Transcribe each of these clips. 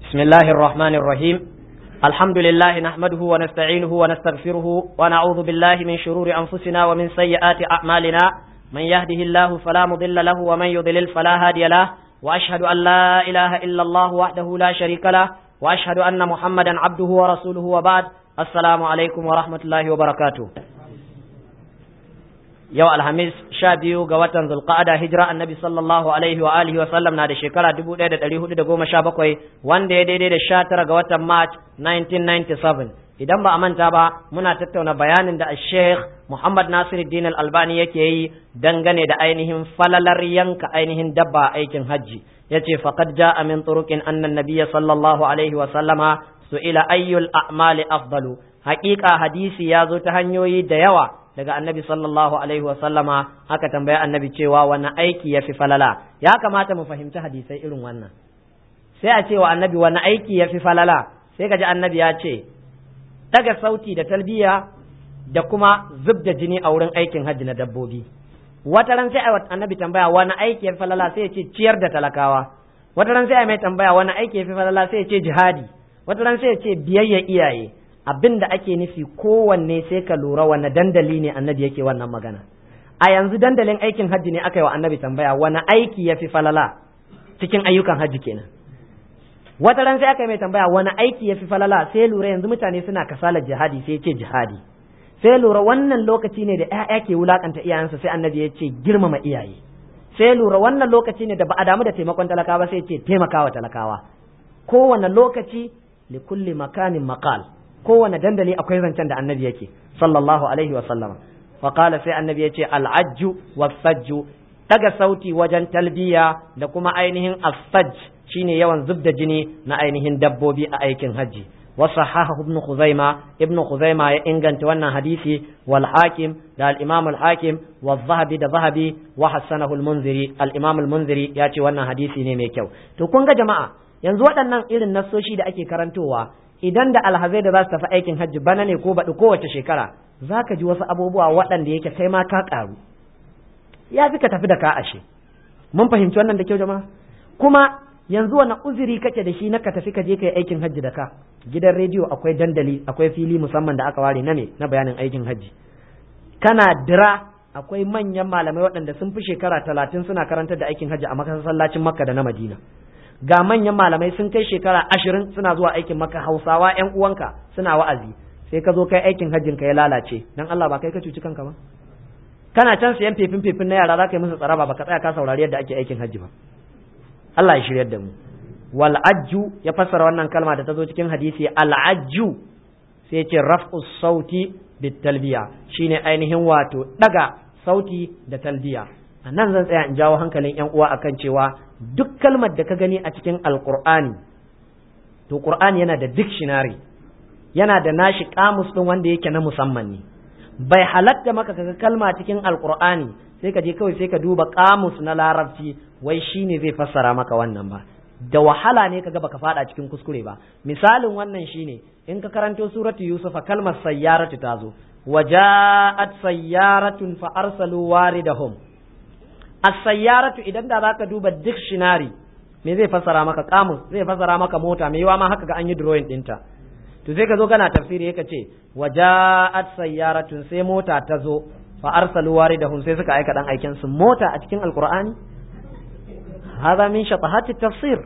بسم الله الرحمن الرحيم الحمد لله نحمده ونستعينه ونستغفره ونعوذ بالله من شرور أنفسنا ومن سيئات أعمالنا من يهده الله فلا مضل له ومن يضلل فلا هادي له وأشهد أن لا إله إلا الله وحده لا شريك له وأشهد أن محمدا عبده ورسوله وبعد السلام عليكم ورحمة الله وبركاته yau alhamis 12 ga watan zulqa'ada hijira annabi sallallahu alaihi wa alihi wa sallam na da shekara 1417 wanda ya daidai da 19 ga watan march 1997 idan ba a manta ba muna tattauna bayanin da Sheikh Muhammad Nasiruddin Al-Albani yake yi dangane da ainihin falalar yanka ainihin dabba aikin hajji yace faqad jaa min turuqin anna an-nabiy sallallahu alaihi wa sallama su'ila ayyul a'mali afdalu haqiqa hadisi ya zo ta hanyoyi da yawa daga annabi sallallahu alaihi wa sallama haka tambaya annabi cewa wani aiki ya fi falala ya kamata mu fahimci hadisai irin wannan sai a cewa annabi wani aiki ya fi falala sai ka ji annabi ya ce daga sauti da talbiya da kuma zub da jini a wurin aikin hajji na dabbobi wata ran sai annabi tambaya wani aiki ya fi falala sai ya ce ciyar da talakawa wata ran sai mai tambaya wani aiki ya fi falala sai ya ce jihadi wata ran sai ya ce biyayya iyaye abin da ake nufi kowanne sai ka lura wanne dandali ne annabi yake wannan magana a yanzu dandalin aikin hajji ne aka yi wa annabi tambaya wani aiki ya fi falala cikin ayyukan hajji kenan wata ran sai aka yi mai tambaya wani aiki ya fi falala sai lura yanzu mutane suna kasalar jihadi sai ce jihadi sai lura wannan lokaci ne da ƴaƴa ke wulakanta iyayensa sai annabi ya ce girmama iyaye sai lura wannan lokaci ne da ba a damu da taimakon talakawa sai ce taimakawa talakawa kowane lokaci li kulli makanin maqal kowane dandali akwai zancen da annabi yake sallallahu alaihi wa sallama fa qala sai annabi yace al-ajju was-sajju daga sauti wajen talbiya da kuma ainihin as-sajj shine yawan zubda jini na ainihin dabbobi a aikin haji wa sahahu ibn khuzaima ya inganta wannan hadisi wal hakim da al-imam al-hakim wa zahabi da zahabi wa hasanahu al-munziri al-imam al-munziri ya ce wannan hadisi ne mai kyau to kun ga jama'a yanzu waɗannan irin nassoshi da ake karantowa idan da alhazai da za su tafi aikin hajji bana ne ko baɗi kowace shekara za ka ji wasu abubuwa waɗanda yake kai ma ka ƙaru ya fi ka tafi da ka ashe mun fahimci wannan da kyau jama'a kuma yanzu wani uzuri kake da shi na ka tafi ka je ka yi aikin hajji da ka gidan rediyo akwai dandali akwai fili musamman da aka ware na bayanin aikin hajji kana dira akwai manyan malamai waɗanda sun fi shekara 30 suna karantar da aikin hajji a masallacin makka da na madina ga manyan malamai sun kai shekara 20 suna zuwa aikin maka hausawa ƴan uwanka suna wa'azi sai ka zo kai aikin hajjin ka ya lalace dan Allah ba kai ka cuci kanka ba kana can siyan fefin na yara za ka yi musu tsaraba ba ka tsaya ka saurari yadda ake aikin hajji ba Allah ya shiryar da mu wal ajju ya fassara wannan kalma da ta zo cikin hadisi al ajju sai ce raf'us sauti bit talbiya shine ainihin wato daga sauti da talbiya a nan zan tsaya in jawo hankalin ƴan uwa akan cewa duk kalmar da ka gani a cikin alkur'ani to qur'ani yana da dictionary yana da nashi kamus din wanda yake na musamman ne bai halatta maka kaga kalma cikin alkur'ani sai ka je kawai sai ka duba kamus na larabci wai shine zai fassara maka wannan ba da wahala ne kaga baka fada cikin kuskure ba misalin wannan shine in ka karanto suratu yusuf kalmar sayyaratu tazo waja'at sayyaratun fa arsalu waridahum as-sayyaratu idan da zaka duba dictionary me zai fassara maka kamus zai fassara maka mota me yawa ma haka ga an yi drawing dinta to sai ka zo kana tafsiri yake ce waja'at sayyaratun sai mota ta zo fa arsalu waridahum sai suka aika dan aikin su mota a cikin alqur'ani hada min shatahati tafsir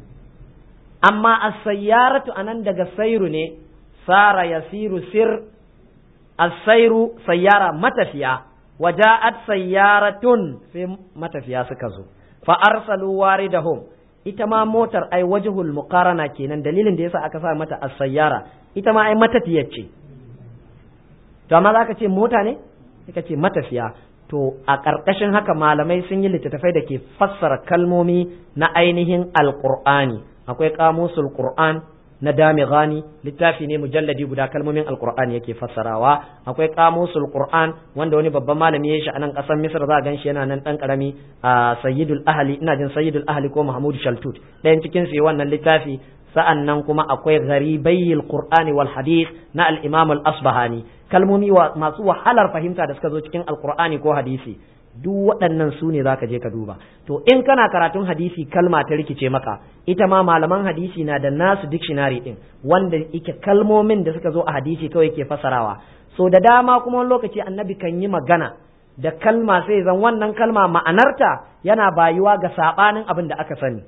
amma as-sayyaratu anan daga sayru ne sara yasiru sir as-sayru sayyara matafiya waja'at sayyaratun sai matafiya suka zo fa arsalu waridahum ita ma motar ai wajhul muqarana kenan dalilin da yasa aka sa mata as-sayyara ita ma ai matafiya ce to amma zaka ce mota ne kika ce matafiya to a ƙarƙashin haka malamai sun yi littattafai da ke fassara kalmomi na ainihin alqur'ani akwai qamusul qur'an na Damighani littafi ne mujalladi guda kalmomin alqur'ani yake fassarawa akwai qamusul qur'an wanda wani babban malami ya shi a nan kasar Misr za a ganshi yana nan dan karami a Sayyidul Ahli ina jin Sayyidul Ahli ko Mahmud Shaltut ɗayan cikin su wannan littafi sa'annan kuma akwai gharibayil qur'ani wal hadith na al-Imam al-Asbahani kalmomi masu wahalar fahimta da suka zo cikin alqur'ani ko hadisi duk waɗannan su ne zaka je ka duba. To in kana karatun hadisi kalma ta rikice maka, ita ma malaman hadisi na da nasu dictionary din wanda yake kalmomin da suka zo a hadisi kawai ke fasarawa. So da dama kuma wani lokaci annabi kan yi magana da kalma sai zan wannan kalma ma'anarta yana bayuwa ga sabanin abin da aka sani.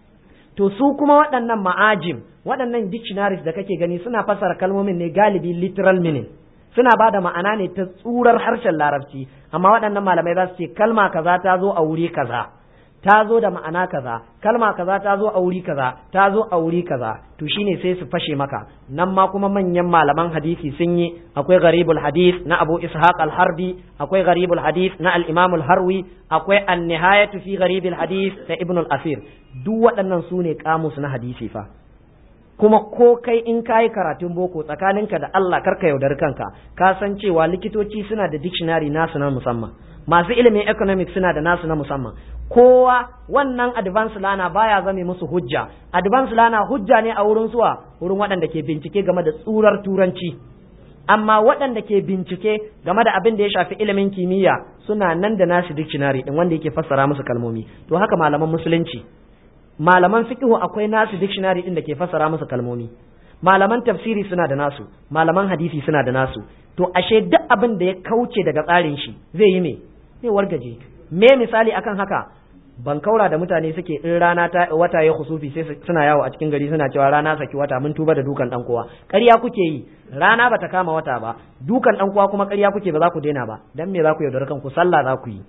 To su kuma waɗannan ma'ajim, waɗannan dictionaries da kake gani suna fassara kalmomin ne galibi literal meaning, suna ba da ma'ana ne ta tsurar harshen larabci, amma waɗannan malamai za su ce kalma kaza ta zo a wuri kaza, ta zo da ma'ana kaza, kalma kaza ta zo a wuri kaza, ta zo a wuri kaza, to shine sai su fashe maka. Nan ma kuma manyan malaman hadisi sun yi, akwai gharibul hadith na Abu Ishaq al-Harbi, akwai gharibul hadith na al-Imam al-Harwi, akwai an-nihayatu fi gharibul hadith ta Ibn al-Asir. Duk waɗannan su ne kamus na hadisi fa. Kuma ko kai in kayi karatun boko tsakaninka da Allah karka yaudari kanka, ka san cewa likitoci suna da dictionary nasu na musamman, masu ilimin economics suna da nasu na musamman. Kowa wannan advanced lana baya zame musu hujja. Advanced lana hujja ne a wurin suwa, wurin waɗanda ke bincike game da tsurar turanci. Amma waɗanda ke bincike game da abin da ya shafi ilimin kimiyya suna nan da nasu dictionary din wanda yake fassara musu kalmomi. To haka malaman musulunci, malaman fiqhu akwai nasu dictionary din da ke fassara musu kalmomi, malaman tafsiri suna da nasu, malaman hadisi suna da nasu. To ashe duk abin da ya kauce daga tsarin shi zai yi me? Zai wargaje. Me misali akan haka? Ban kaura da mutane suke in rana ta wata ya khusufi sai suna yawo a cikin gari suna cewa rana saki wata, mun tuba da dukan dan kowa. Ƙarya kuke yi, rana bata kama wata ba, dukan dan kowa kuma ƙarya kuke, ba za ku daina ba. Dan me za ku yaudar kanku? Sallah za ku yi.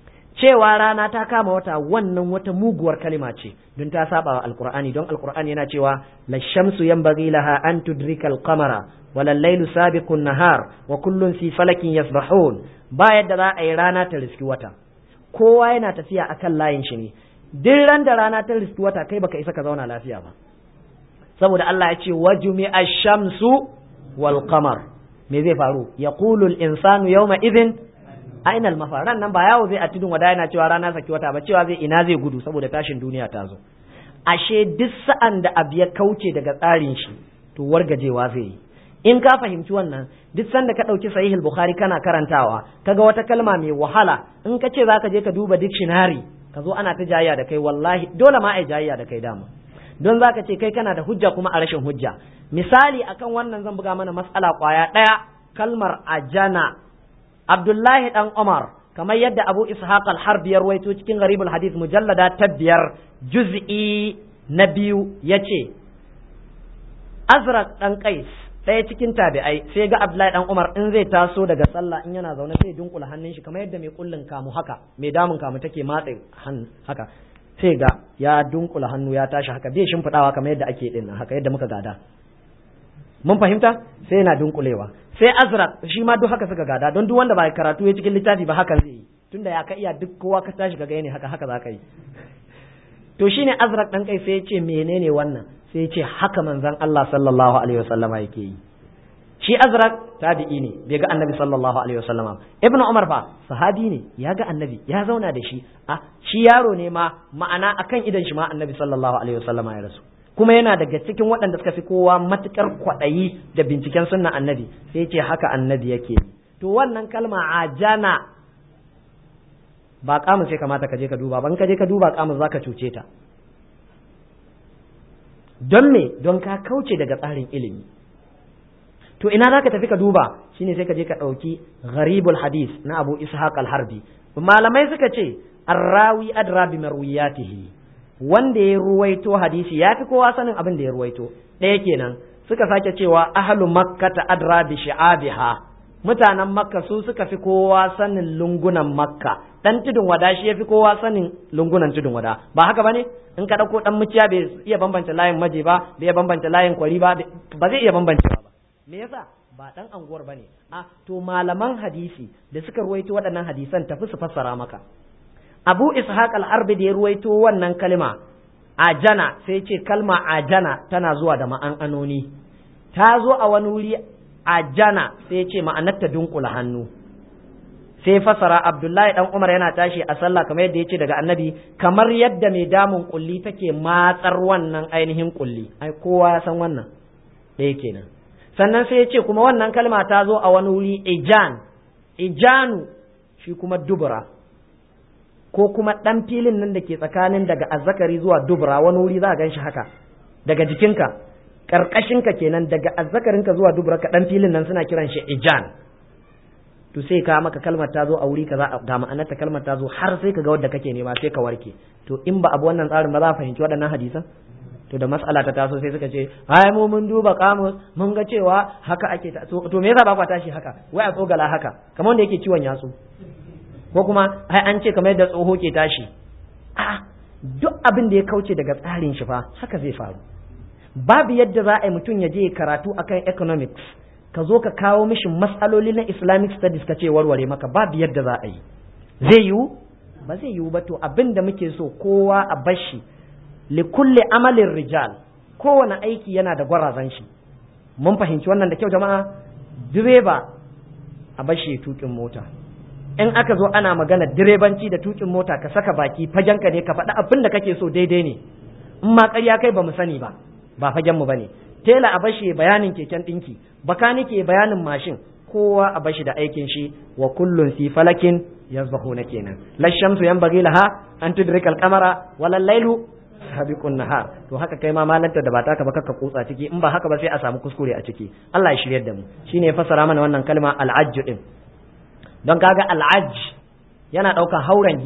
Cewa rana ta kama wata wannan wata muguwar kalima ce, don ta saba wa alqur'ani, don alqur'ani yana cewa la shamsu yanbaghi laha an tudrika al-qamara wa al-laylu sabiqu an-nahar wa kullun fi falakin yasbahun. Ba yadda za a yi rana ta riski wata, kowa yana tafiya akan layin shi ne. Duk ran da rana ta riski wata kai baka isa ka zauna lafiya ba, saboda Allah ya ce wajumi ash-shamsu wal qamar. Me zai faru? Yaqulu al-insanu yawma idhin aina al-mafar. Ran nan ba yawo zai a tudun wada yana cewa rana saki wata ba, cewa zai ina zai gudu saboda tashin duniya ta zo. Ashe duk sa'an da abu ya kauce daga tsarin shi to wargajewa zai yi. In ka fahimci wannan, duk sanda ka ɗauki sahih al-Bukhari kana karantawa kaga wata kalma mai wahala, in ka ce zaka je ka duba dictionary ka zo ana ta jayya da kai, wallahi dole ma ai jayya da kai dama, don zaka ce kai kana da hujja kuma a rashin hujja. Misali akan wannan zan buga mana mas'ala kwaya ɗaya, kalmar ajana. Abdullahi dan Umar, kamar yadda Abu Ishaq al-Harbi ya rawaito cikin Gharibul Hadith mujallada ta 5 juz'i na 2 yace Azraq dan Qais, ɗaya cikin tabi'ai, sai ga Abdullahi dan Umar in zai taso daga sallah in yana zaune sai dunkula hannun shi kamar yadda mai kullun kamu haka, mai damun kamu take matse hannu haka, sai ga ya dunkula hannu ya tashi haka, bai shimfidawa kamar yadda ake din haka yadda muka gada. Mun fahimta? Sai yana dunkulewa. Sai Azraq shi ma duk haka suka gada, don duk wanda ba karatu ya cikin littafi ba haka zai yi, tunda ya ka iya duk kowa ka tashi ka ga ne haka za ka yi. To shine Azraq dan kai sai ya ce menene wannan? Sai ya ce haka manzon Allah sallallahu alaihi wasallama yake yi. Shi Azraq tabi'i ne, bai ga Annabi sallallahu alaihi wasallama. Ibn Umar fa sahabi ne, ya ga Annabi, ya zauna da shi. Shi yaro ne ma, ma'ana akan idan shi ma Annabi sallallahu alaihi wasallama ya rasu. Kuma yana daga cikin waɗanda suka fi kowa matukar kwaɗayi da binciken sunnan Annabi, sai ce haka Annabi yake. To wannan kalma ajana ba kamus sai kamata ka je ka duba, ban ka je ka duba kamus zaka cuce ta. Don me? Don ka kauce daga tsarin ilimi. To ina zaka tafi ka duba? Shine sai ka je ka ɗauki Gharibul Hadith na Abu Ishaq al-Harbi. Malamai suka ce arrawi adra bi marwiyatihi, wanda ya ruwaito hadisi ya fi kowa sanin abin da ya ruwaito. Ɗaya kenan. Suka sake cewa ahlu makkata adra bi shi'abiha, mutanen makka su suka fi kowa sanin lungunan makka. Dan tudun wada shi ya fi kowa sanin lungunan tudun wada, ba haka bane? In ka dauko dan muciya bai iya bambanta layin maje ba, bai iya bambanta layin kwari ba, ba zai iya bambancewa ba. Me yasa? Ba dan anguwar bane. To malaman hadisi da suka ruwaito waɗannan hadisan tafi su fassara maka. Abu Ishaq al-Harbi da ya ruwaito wannan kalma ajana, sai ce kalma ajana tana zuwa da ma'anoni. Ta zo a wani wuri ajana, sai ce ma'anarta dunkula hannu. Sai fasara Abdullahi dan Umar yana tashi a sallah kamar yadda yace daga Annabi, kamar yadda mai damun kulli take matsar wannan ainihin kulli. Ai kowa ya san wannan. Ɗaya kenan. Sannan sai yace kuma wannan kalma ta zo a wani wuri ijanu shi kuma dubura. ko kuma ɗan filin nan da ke tsakanin daga azzakari zuwa dubra wani wuri za a gan shi haka daga jikinka ƙarƙashinka kenan daga azzakarinka zuwa dubra ka ɗan filin nan suna kiran shi ijan. To sai ka maka kalmar ta zo a wuri kaza ga ma'anar ta kalmar ta zo har sai ka ga wadda kake nema sai ka warke. To in ba abu wannan tsarin ba za a fahimci waɗannan hadisan. To da mas'ala ta taso sai suka ce ai mu mun duba kamus mun ga cewa haka ake ta to me yasa ba ku tashi haka wai a tsogala haka kamar wanda yake ciwon yatsu ko kuma ai an ce kamar yadda tsoho ke tashi a duk abin da ya kauce daga tsarin shi fa haka zai faru. Babu yadda za a yi mutum ya je karatu akan economics ka zo ka kawo mishi matsaloli na Islamic studies ka ce warware maka, babu yadda za a yi. Zai yiwu ba zai yiwu ba. To abin da muke so kowa a bashi li kulli amalin rijal, kowane aiki yana da gwarazan shi. Mun fahimci wannan da kyau jama'a. Direba a bashi tukin mota, in aka zo ana magana direbanci da tukin mota ka saka baki fagenka ne ka faɗi abin da kake so daidai ne, in ma ƙarya kai ba mu sani ba fagen mu bane. Tela a bashi bayanin keken ɗinki, bakanike bayanin mashin, kowa a bashi da aikin shi. Wa kullun fi falakin yazbahuna kenan. La shamsu yanbaghi laha an tudrika al-qamara wala al-lailu sabiqun nahar. To haka kai ma malanta da ba taka ba kakka kutsa ciki, in ba haka ba sai a samu kuskure a ciki. Allah ya shiryar da mu. Shine ya fassara mana wannan kalma al-ajj din. Don kaga al-ajj yana ɗaukar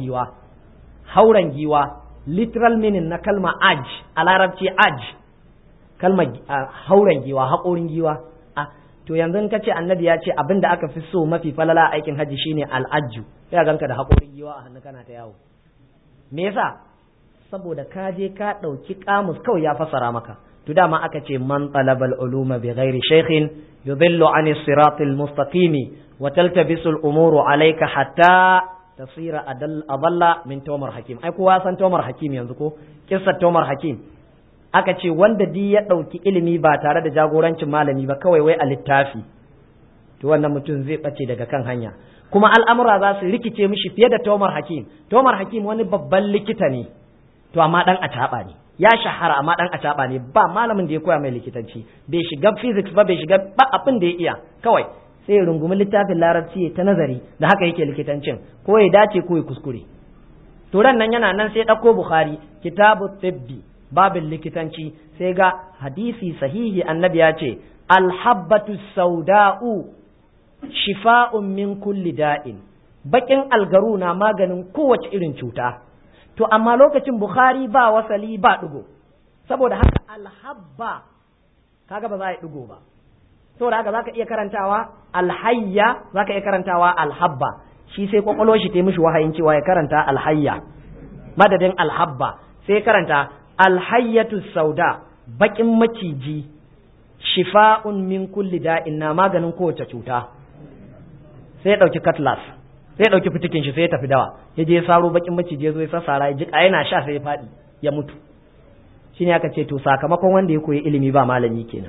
hauren giwa literal meaning na kalma ajj a larabci ajj kalmar hauren giwa, haƙorin giwa. To yanzu ka ce annabi ya ce abin da aka fi so mafi falala a aikin hajji shine al'ajju, ya ganka da haƙorin giwa a hannu kana ta yawo. Me yasa? Saboda ka je ka ɗauki kamus kawai ya fassara maka. To dama aka ce man talabal uluma bi ghairi shaykhin yudillu an siratil mustaqimi wa taltabisu al-umuru alayka hatta tasira adalla min Tomar Hakim. Ai kowa san Tomar Hakim yanzu ko? Kissar Tomar Hakim. Aka ce wanda di ya ɗauki ilimi ba tare da jagorancin malami ba kawai wai a littafi, to wannan mutum zai ɓace daga kan hanya, kuma al'amura za su rikice mishi fiye da Tomar Hakim. Tomar Hakim wani babban likita ne, to amma ɗan acaɓa ne, ya shahara amma ɗan acaɓa ne, ba malamin da ya koya mai likitanci, bai shiga physics ba, bai shiga ba abin da ya iya, kawai sai ya rungumi littafin larabci ta nazari, da haka yake likitancin, ko ya dace ko ya kuskure. To ran nan yana nan sai ɗauko Bukhari, kitabu tibbi, babin likitanci, sai ga hadisi sahihi annabi ya ce alhabbatu sauda'u shifa'un min kulli da'in, bakin algaru na maganin kowace irin cuta. To amma lokacin Bukhari ba wasali ba digo, saboda haka alhabba kaga ba za a yi digo ba, saboda haka zaka iya karantawa alhayya, zaka iya karantawa alhabba. Shi sai kwakwalo shi ta mishi wahayin cewa ya karanta alhayya madadin alhabba, sai karanta alhayyatu sauda, bakin maciji, shifa'un min kulli da'in, na maganin kowace cuta. Sai ya dauki cutlass, sai ya dauki fitikin shi sai ya tafi dawa, ya je ya saro bakin maciji, ya zo ya sassara, ya jika yana sha sai ya fadi ya mutu. Shine aka ce to sakamakon wanda ya koyi ilimi ba malami kenan.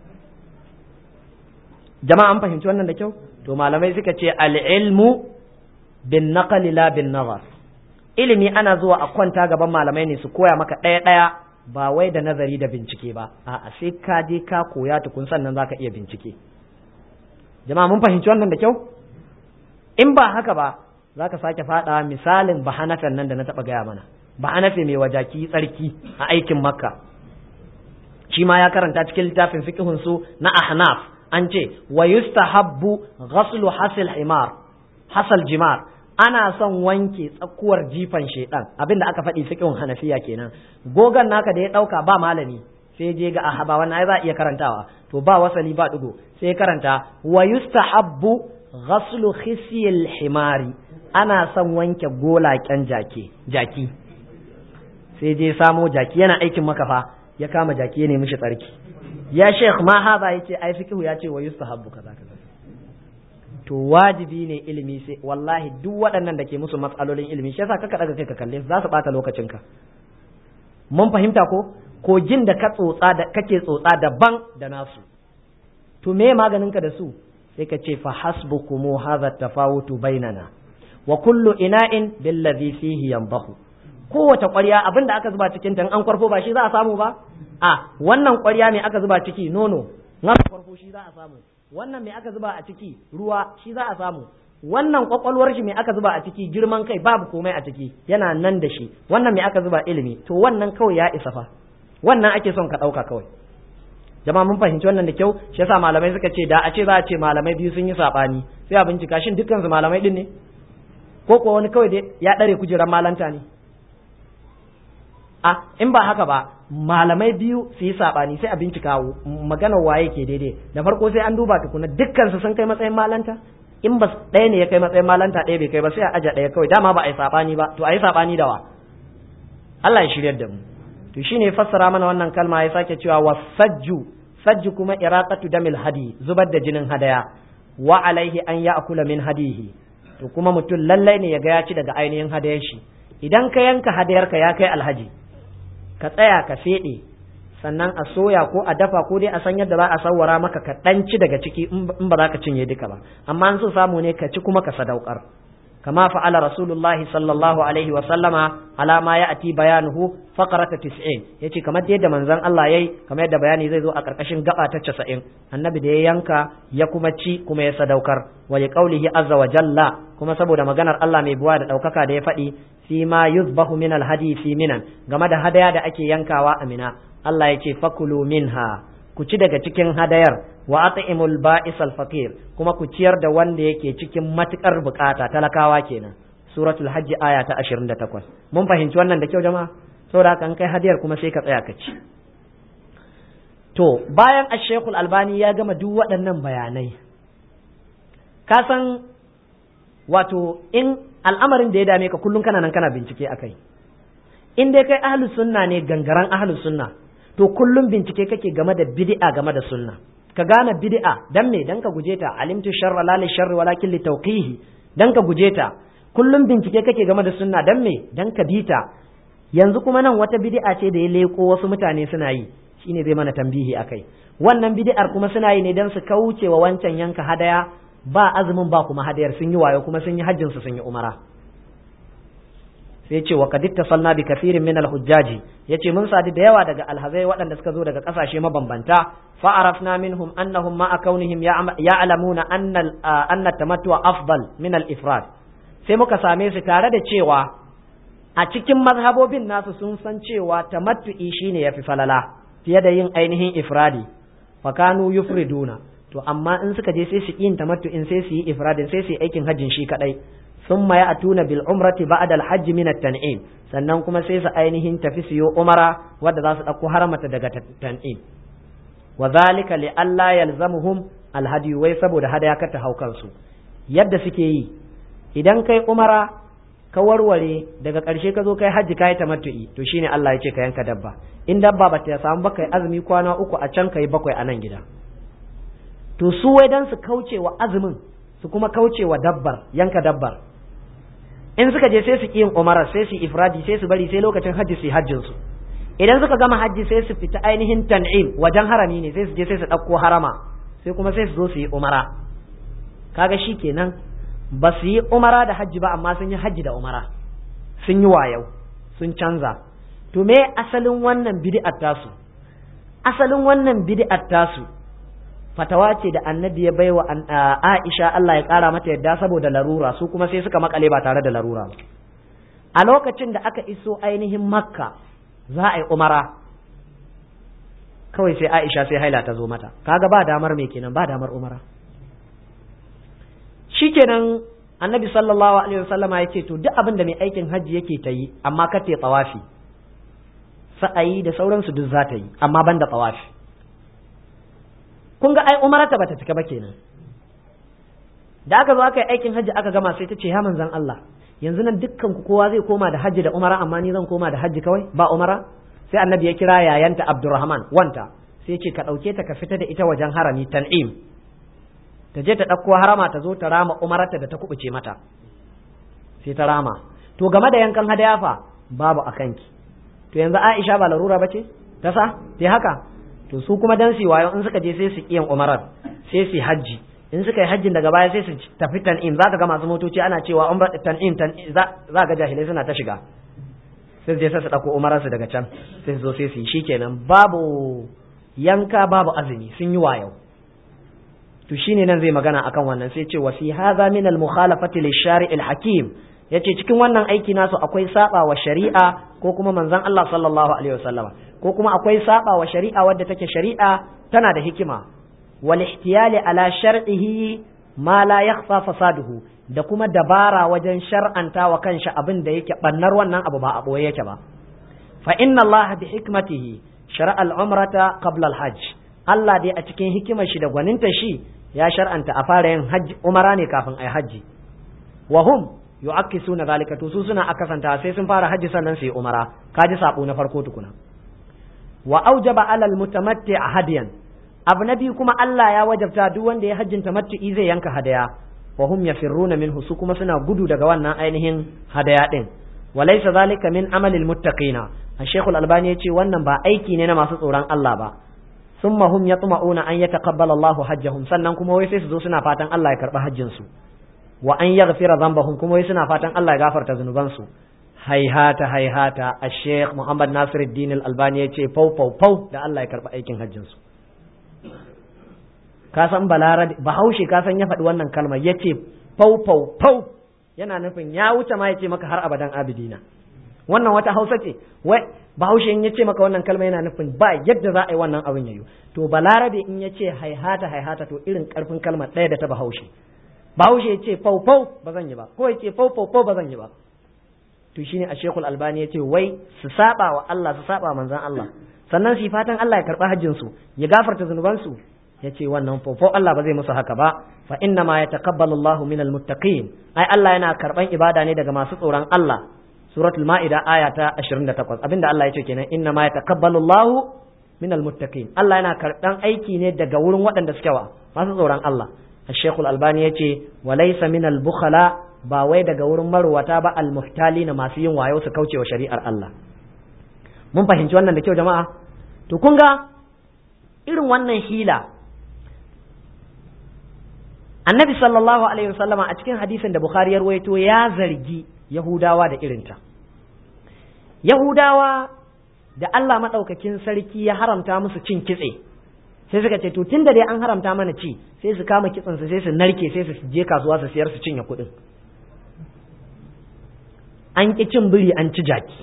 Jama'a an fahimci wannan da kyau? To malamai suka ce al-ilmu bin naqli la bin nazar. Ilimi ana zuwa a kwanta gaban malamai ne su koya maka ɗaya ɗaya, ba wai da nazari da bincike ba, a'a sai ka je ka koya tukun sannan zaka iya bincike. Jama'a mun fahimci wannan da kyau? In ba haka ba zaka sake fada misalin bahanafan nan da na taba gaya mana, bahanafe mai wajaki tsarki a aikin Makka. Shi ma ya karanta cikin littafin fiqhun su na Ahnaf, an ce wa yustahabbu ghaslu hasal jimar, ana son wanke tsakuwar jifan shedan, abinda aka faɗi fiqhun Hanafiya kenan. Gogan naka da ya ɗauka ba malami, sai je ga ahaba wannan ai za iya karantawa, to ba wasali ba digo, sai karanta wa yustahabbu ghaslu khisyil himari, ana son wanke golaken jaki. Sai je samo jaki, yana aikin makafa, ya kama jaki ya nemi shi tsarki. Ya sheikh ma haza, yace ai fiqhu ya ce wa yustahabbu kaza. To wajibi ne ilimi, sai wallahi duk waɗannan da ke musu matsalolin ilimi, shi yasa kaka daga kai ka kalle su, za su bata lokacinka. Mun fahimta ko? Kogin da kake tsotsa daban da nasu. To me maganinka da su? Sai ka ce fa hasbukum hadha tafawutu bainana wa kullu ina'in billadhi fihi yanbahu. Kowace ƙwarya abinda aka zuba cikin ta an kwarfo ba shi za a samu ba? A wannan ƙwarya ne aka zuba ciki nono, in aka kwarfo shi za a samu. Wannan me aka zuba a ciki ruwa shi za a samu. wannan kwakwalwar shi me aka zuba a ciki, girman kai babu komai a ciki yana nan da shi, wannan me aka zuba ilimi, to wannan kawai ya isa fa, wannan ake son ka ɗauka kawai. Jama'a mun fahimci wannan da kyau, shi yasa malamai suka ce da a ce za a ce malamai biyu sun yi saɓani sai a bincika shin dukkan su malamai din ne ko kuwa wani kawai dai ya ɗare kujerar malanta ne. In ba haka ba malamai biyu su yi saɓani sai a bincika maganar waye ke daidai, da farko sai an duba tukuna dukkan su sun kai matsayin malanta, in ba ɗaya ne ya kai matsayin malanta ɗaya bai kai ba sai a aja ɗaya kawai, dama ba a yi saɓani ba, to a yi saɓani da wa? Allah ya shiryar da mu. To shine fassara mana wannan kalma ya sake cewa wasajju kuma iraqatu damil hadi, zubar da jinin hadaya, wa alaihi an ya'kula min hadihi, to kuma mutum lallai ne ya ga ya ci daga ainihin hadayar shi. Idan ka yanka hadayarka ya kai alhaji, ka tsaya ka feɗe, sannan a soya ko a dafa ko dai a san yadda za a sawwara maka ka ɗanci daga ciki in ba za ka cinye duka ba, amma an so samu ne ka ci kuma ka sadaukar. Kama fa'ala Rasulullahi sallallahu alaihi wa sallama ala ma ya'ti bayanuhu faqrata 90, yace kamar yadda manzon Allah yayi, kamar yadda bayani zai zo a karkashin gaba ta 90, annabi da ya yanka ya kuma ci kuma ya sadaukar, wa li qawlihi azza wa jalla, kuma saboda maganar Allah mai buwa da daukaka da ya faɗi fi ma yuzbahu min alhadi fi minan, game da hadaya da ake yankawa a Mina, Allah ya ce fakulu minha, ku ci daga cikin hadayar, wa at'imul ba'is al-faqir, kuma ku ciyar da wanda yake cikin matukar bukata, talakawa kenan. Suratul Hajj aya ta 28. Mun fahimci wannan da kyau jama'a? Saboda haka an kai hadiyar kuma sai ka tsaya ka ci. To, bayan Ash-Shaykhul Albani ya gama duk waɗannan bayanai, ka san wato in al'amarin da ya dame ka kullum kana nan kana bincike akai. In dai kai ahlus sunna ne, gangaran ahlus sunna, to kullum bincike kake game da bid'a game da sunna. Ka gane bid'a dan me, dan ka guje ta, alimtu sharra la li sharri walakin li tawqihi, dan ka guje ta. Kullum bincike kake game da sunna dan me, dan ka bita. Yanzu kuma nan wata bid'a ce da ya leko wasu mutane suna yi, shine zai mana tambihi akai. Wannan bid'ar kuma suna yi ne dan su kauce wa wancan yanka hadaya, ba azumin ba kuma hadayar, sun yi wayo kuma sun yi hajjin su sun yi umara. Sai ce wa kadit tasalna bi kathirin min al-hujjaji, yace mun sadi da yawa daga alhazai waɗanda suka zo daga kasashe mabambanta, fa arafna minhum annahum ma kaunihim ya'lamuna anna tamattu afdal min al-ifrad. Sai muka same su tare da cewa a cikin mazhabobin nasu sun san cewa tamattu'i shine yafi falala fiye da yin ainihin ifradi, fa kanu yufriduna, to amma in suka je sai su yin tamattu'in sai su yi ifradin, sai su yi aikin hajjin shi kadai. ثم يأتون بالعمرة بعد الحج من التنعيم, sannan kuma sai su ainihin tafi siyo umara wadda za su ɗauko haramata daga tan'im. Wa zalika li alla yalzamuhum alhadi, wai saboda hadaya ka ta hau kansu. Yadda suke yi, idan kai umara ka warware daga ƙarshe ka zo kai hajji kai tamattu'i, to shine Allah ya ce ka yanka dabba. In dabba ba ta samu ba kai azumi kwana 3 a can kai 7 a nan gida. To su wai dan su kauce wa azumin su kuma kauce wa dabbar, yanka dabbar. In suka je sai su yin umara, sai su ifradi, sai su bari sai lokacin hajji su hajjin su. Idan suka gama hajji sai su fita ainihin tan'im, wajen harami ne, sai su je sai su ɗauko harama, sai kuma sai su zo su yi umara. Kaga shi kenan ba su yi umara da hajji ba, amma sun yi hajji da umara, sun yi wayau, sun canza. To me asalin wannan bid'ar tasu? Asalin wannan bid'ar tasu fatawa ce da annabi ya baiwa Aisha Allah ya kara mata yadda saboda larura, su kuma sai suka makale ba tare da larura ba. A lokacin da aka iso ainihin Makka za a yi umara, kawai sai Aisha sai haila ta zo mata, kaga ba damar me kenan, ba damar umara. Shikenan annabi sallallahu alaihi wasallama ya ce to duk abin da mai aikin hajji yake ta yi, amma kar ta tsawafi, sa'ayi da sauransu duk za ta yi, amma ban da tsawafi. Kun ga ai umarata bata cika ba kenan. Da aka zo aka yi aikin hajji aka gama sai ta ce ya manzon Allah, yanzu nan dukkan ku kowa zai koma da hajji da umara, amma ni zan koma da hajji kawai ba umara? Sai annabi ya kira yayanta Abdurrahman wanta, sai ya ce ka dauke ta ka fita da ita wajen harami tan'im, ta je ta dauko harama ta zo ta rama umarata da ta kubuce mata. Sai ta rama. To game da yankan hadaya fa babu akanki. To yanzu Aisha ba larura bace ta sa sai haka. To su kuma dan su wayo in suka je sai su kiyan umarar, sai su hajji, in suka yi hajjin daga baya sai su tafi tan'im. Za ka ga masu motoci ana cewa umrar tan'im, za ga jahilai suna ta shiga, sai su je sai su dauko umarar su daga can, sai su zo sai su yi, shikenan babu yanka babu azumi, sun yi wayo. to shine nan zai magana akan wannan sai ce wa fi hadha min al mukhalafati lish-shari' al-hakim yace cikin wannan aiki nasu akwai saba wa shari'a ko kuma manzon Allah sallallahu alaihi wasallama ko kuma akwai saba wa shari'a wadda take shari'a tana da hikima wal ihtiyali ala shar'ihi ma la yakhfa fasaduhu da kuma dabara wajen shar'anta wa kanshi abin da yake bannar wannan abu ba a boye yake ba fa inna Allah bi hikmatihi shar'a al-umrata qabla al-hajj Allah dai a cikin hikimar shi da gwaninta shi ya shar'anta a fara yin hajji umara ne kafin ai hajji wa hum yu'akkisuna zalika to su suna akasanta sai sun fara hajji sannan su yi umara kaji sabo na farko tukuna wa aujaba alal mutamatti hadiyan abu na biyu kuma Allah ya wajabta duk wanda ya hajjin tamattu'i zai yanka hadaya wa hum yafirruna minhu su kuma suna gudu daga wannan ainihin hadaya din walaysa zalika min amalil muttaqina Sheikh Al-Albani yace wannan ba aiki ne na masu tsoron Allah ba summa hum yatma'una an yataqabbala Allahu hajjahum sannan kuma wai sai su zo suna fatan Allah ya karba hajjin su wa an yaghfira dhanbahum kuma wai suna fatan Allah ya gafarta zunuban su haihata Sheikh Muhammad Nasiruddin Al-Albani yace fau da Allah ya karba aikin hajjin su ka san bahaushe ka san ya faɗi wannan kalmar yace fau yana nufin ya wuce ma yace maka har abadan abidina wannan wata Hausa ce wai bahaushe in yace maka wannan kalma yana nufin ba yadda za a yi wannan abin yayi to balarabe in yace haihata to irin karfin kalmar ɗaya da ta bahaushe yace fau ba zan yi ba ko yace fau ba zan yi ba to shine a Sheikhul Albani yace wai su saba wa Allah su saba manzon Allah sannan su fatan Allah ya karba hajjin su ya gafarta zunuban su yace wannan fau Allah ba zai musu haka ba fa inna ma yataqabbalu Allahu minal muttaqin ai Allah yana karban ibada ne daga masu tsoron Allah suratul ma'ida aya ta 28 abinda Allah yace kenan inna ma yataqabbalu Allahu minal muttaqin Allah yana karban aiki ne daga wurin waɗanda suke wa masu tsoron Allah Sheikh Al-Albani yace walaysa minal bukhala ba wai daga wurin marwata ba al-muhtalina masu yin wayo su kaucewa shari'ar Allah mun fahimci wannan da kyau jama'a to kun ga irin wannan hila Annabi sallallahu alaihi wasallama a cikin hadisin da Bukhari ya rawaito ya zargi Yahudawa da irinta Yahudawa da Allah madaukakin sarki ya haramta musu cin kitse sai suka ce to tunda dai an haramta mana ci sai su kama kitsen su sai su narke sai su je kasuwa su siyar su cinye kuɗin an ki cin biri an ci jaki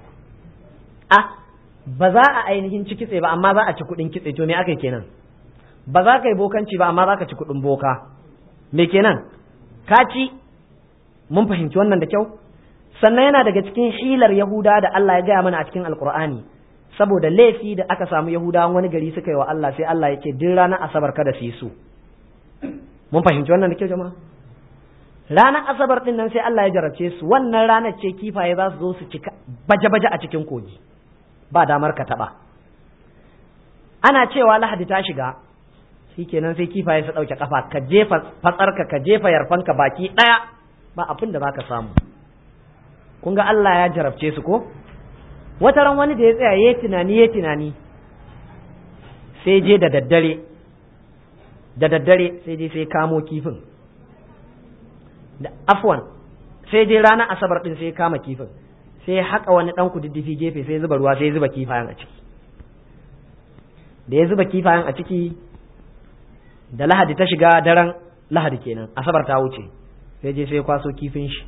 ba za a ainihin ci kitse ba amma za a ci kuɗin kitse to me aka kenan ba za ka yi bokanci ba amma za ka ci kuɗin boka me kenan ka ci mun fahimci wannan da kyau sannan yana daga cikin hilar Yahuda da Allah ya gaya mana a cikin Alkur'ani saboda laifi da aka samu Yahudawan wani gari suka yi wa Allah sai Allah ya ce duk ranar Asabar kada su yi su mun fahimci wannan da kyau jama'a ranar Asabar din nan sai Allah ya jarabce su wannan ranar ce kifaye za su zo su cika baje-baje a cikin kogi ba damar ka taba ana cewa Lahadi ta shiga shikenan sai kifaye su dauke kafa ka jefa fatsarka ka jefa yarfanka baki daya ba abin da zaka samu kun ga Allah ya jarabce su ko wata ran wani da ya tsaya yayi tunani sai je da daddare sai je sai kamo kifin da afwan sai je ranar Asabar din sai kama kifin sai haka wani dan kududdufi gefe sai zuba ruwa sai zuba kifayen a ciki da ya zuba kifayen a ciki da Lahadi ta shiga daren Lahadi kenan Asabar ta wuce sai je sai kwaso kifin shi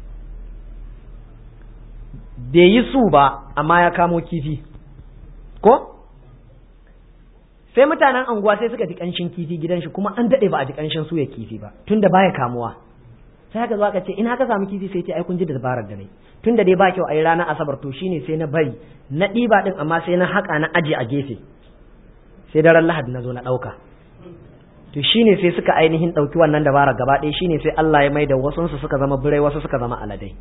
bai yi su ba amma ya kamo kifi ko sai mutanen anguwa sai suka ji kanshin kifi gidan shi kuma an dade ba a ji kanshin suya kifi ba tunda baya kamuwa sai haka zo aka ce ina ka samu kifi sai ce ai kun ji da dabarar da nayi tunda dai ba kyau ai ranar Asabar to shine sai na bari na diba din amma sai na haka na aje a gefe sai daren Lahadi na zo na dauka to shine sai suka ainihin dauki wannan dabara gaba ɗaya shine sai Allah ya maida wasu su suka zama birai wasu suka zama aladai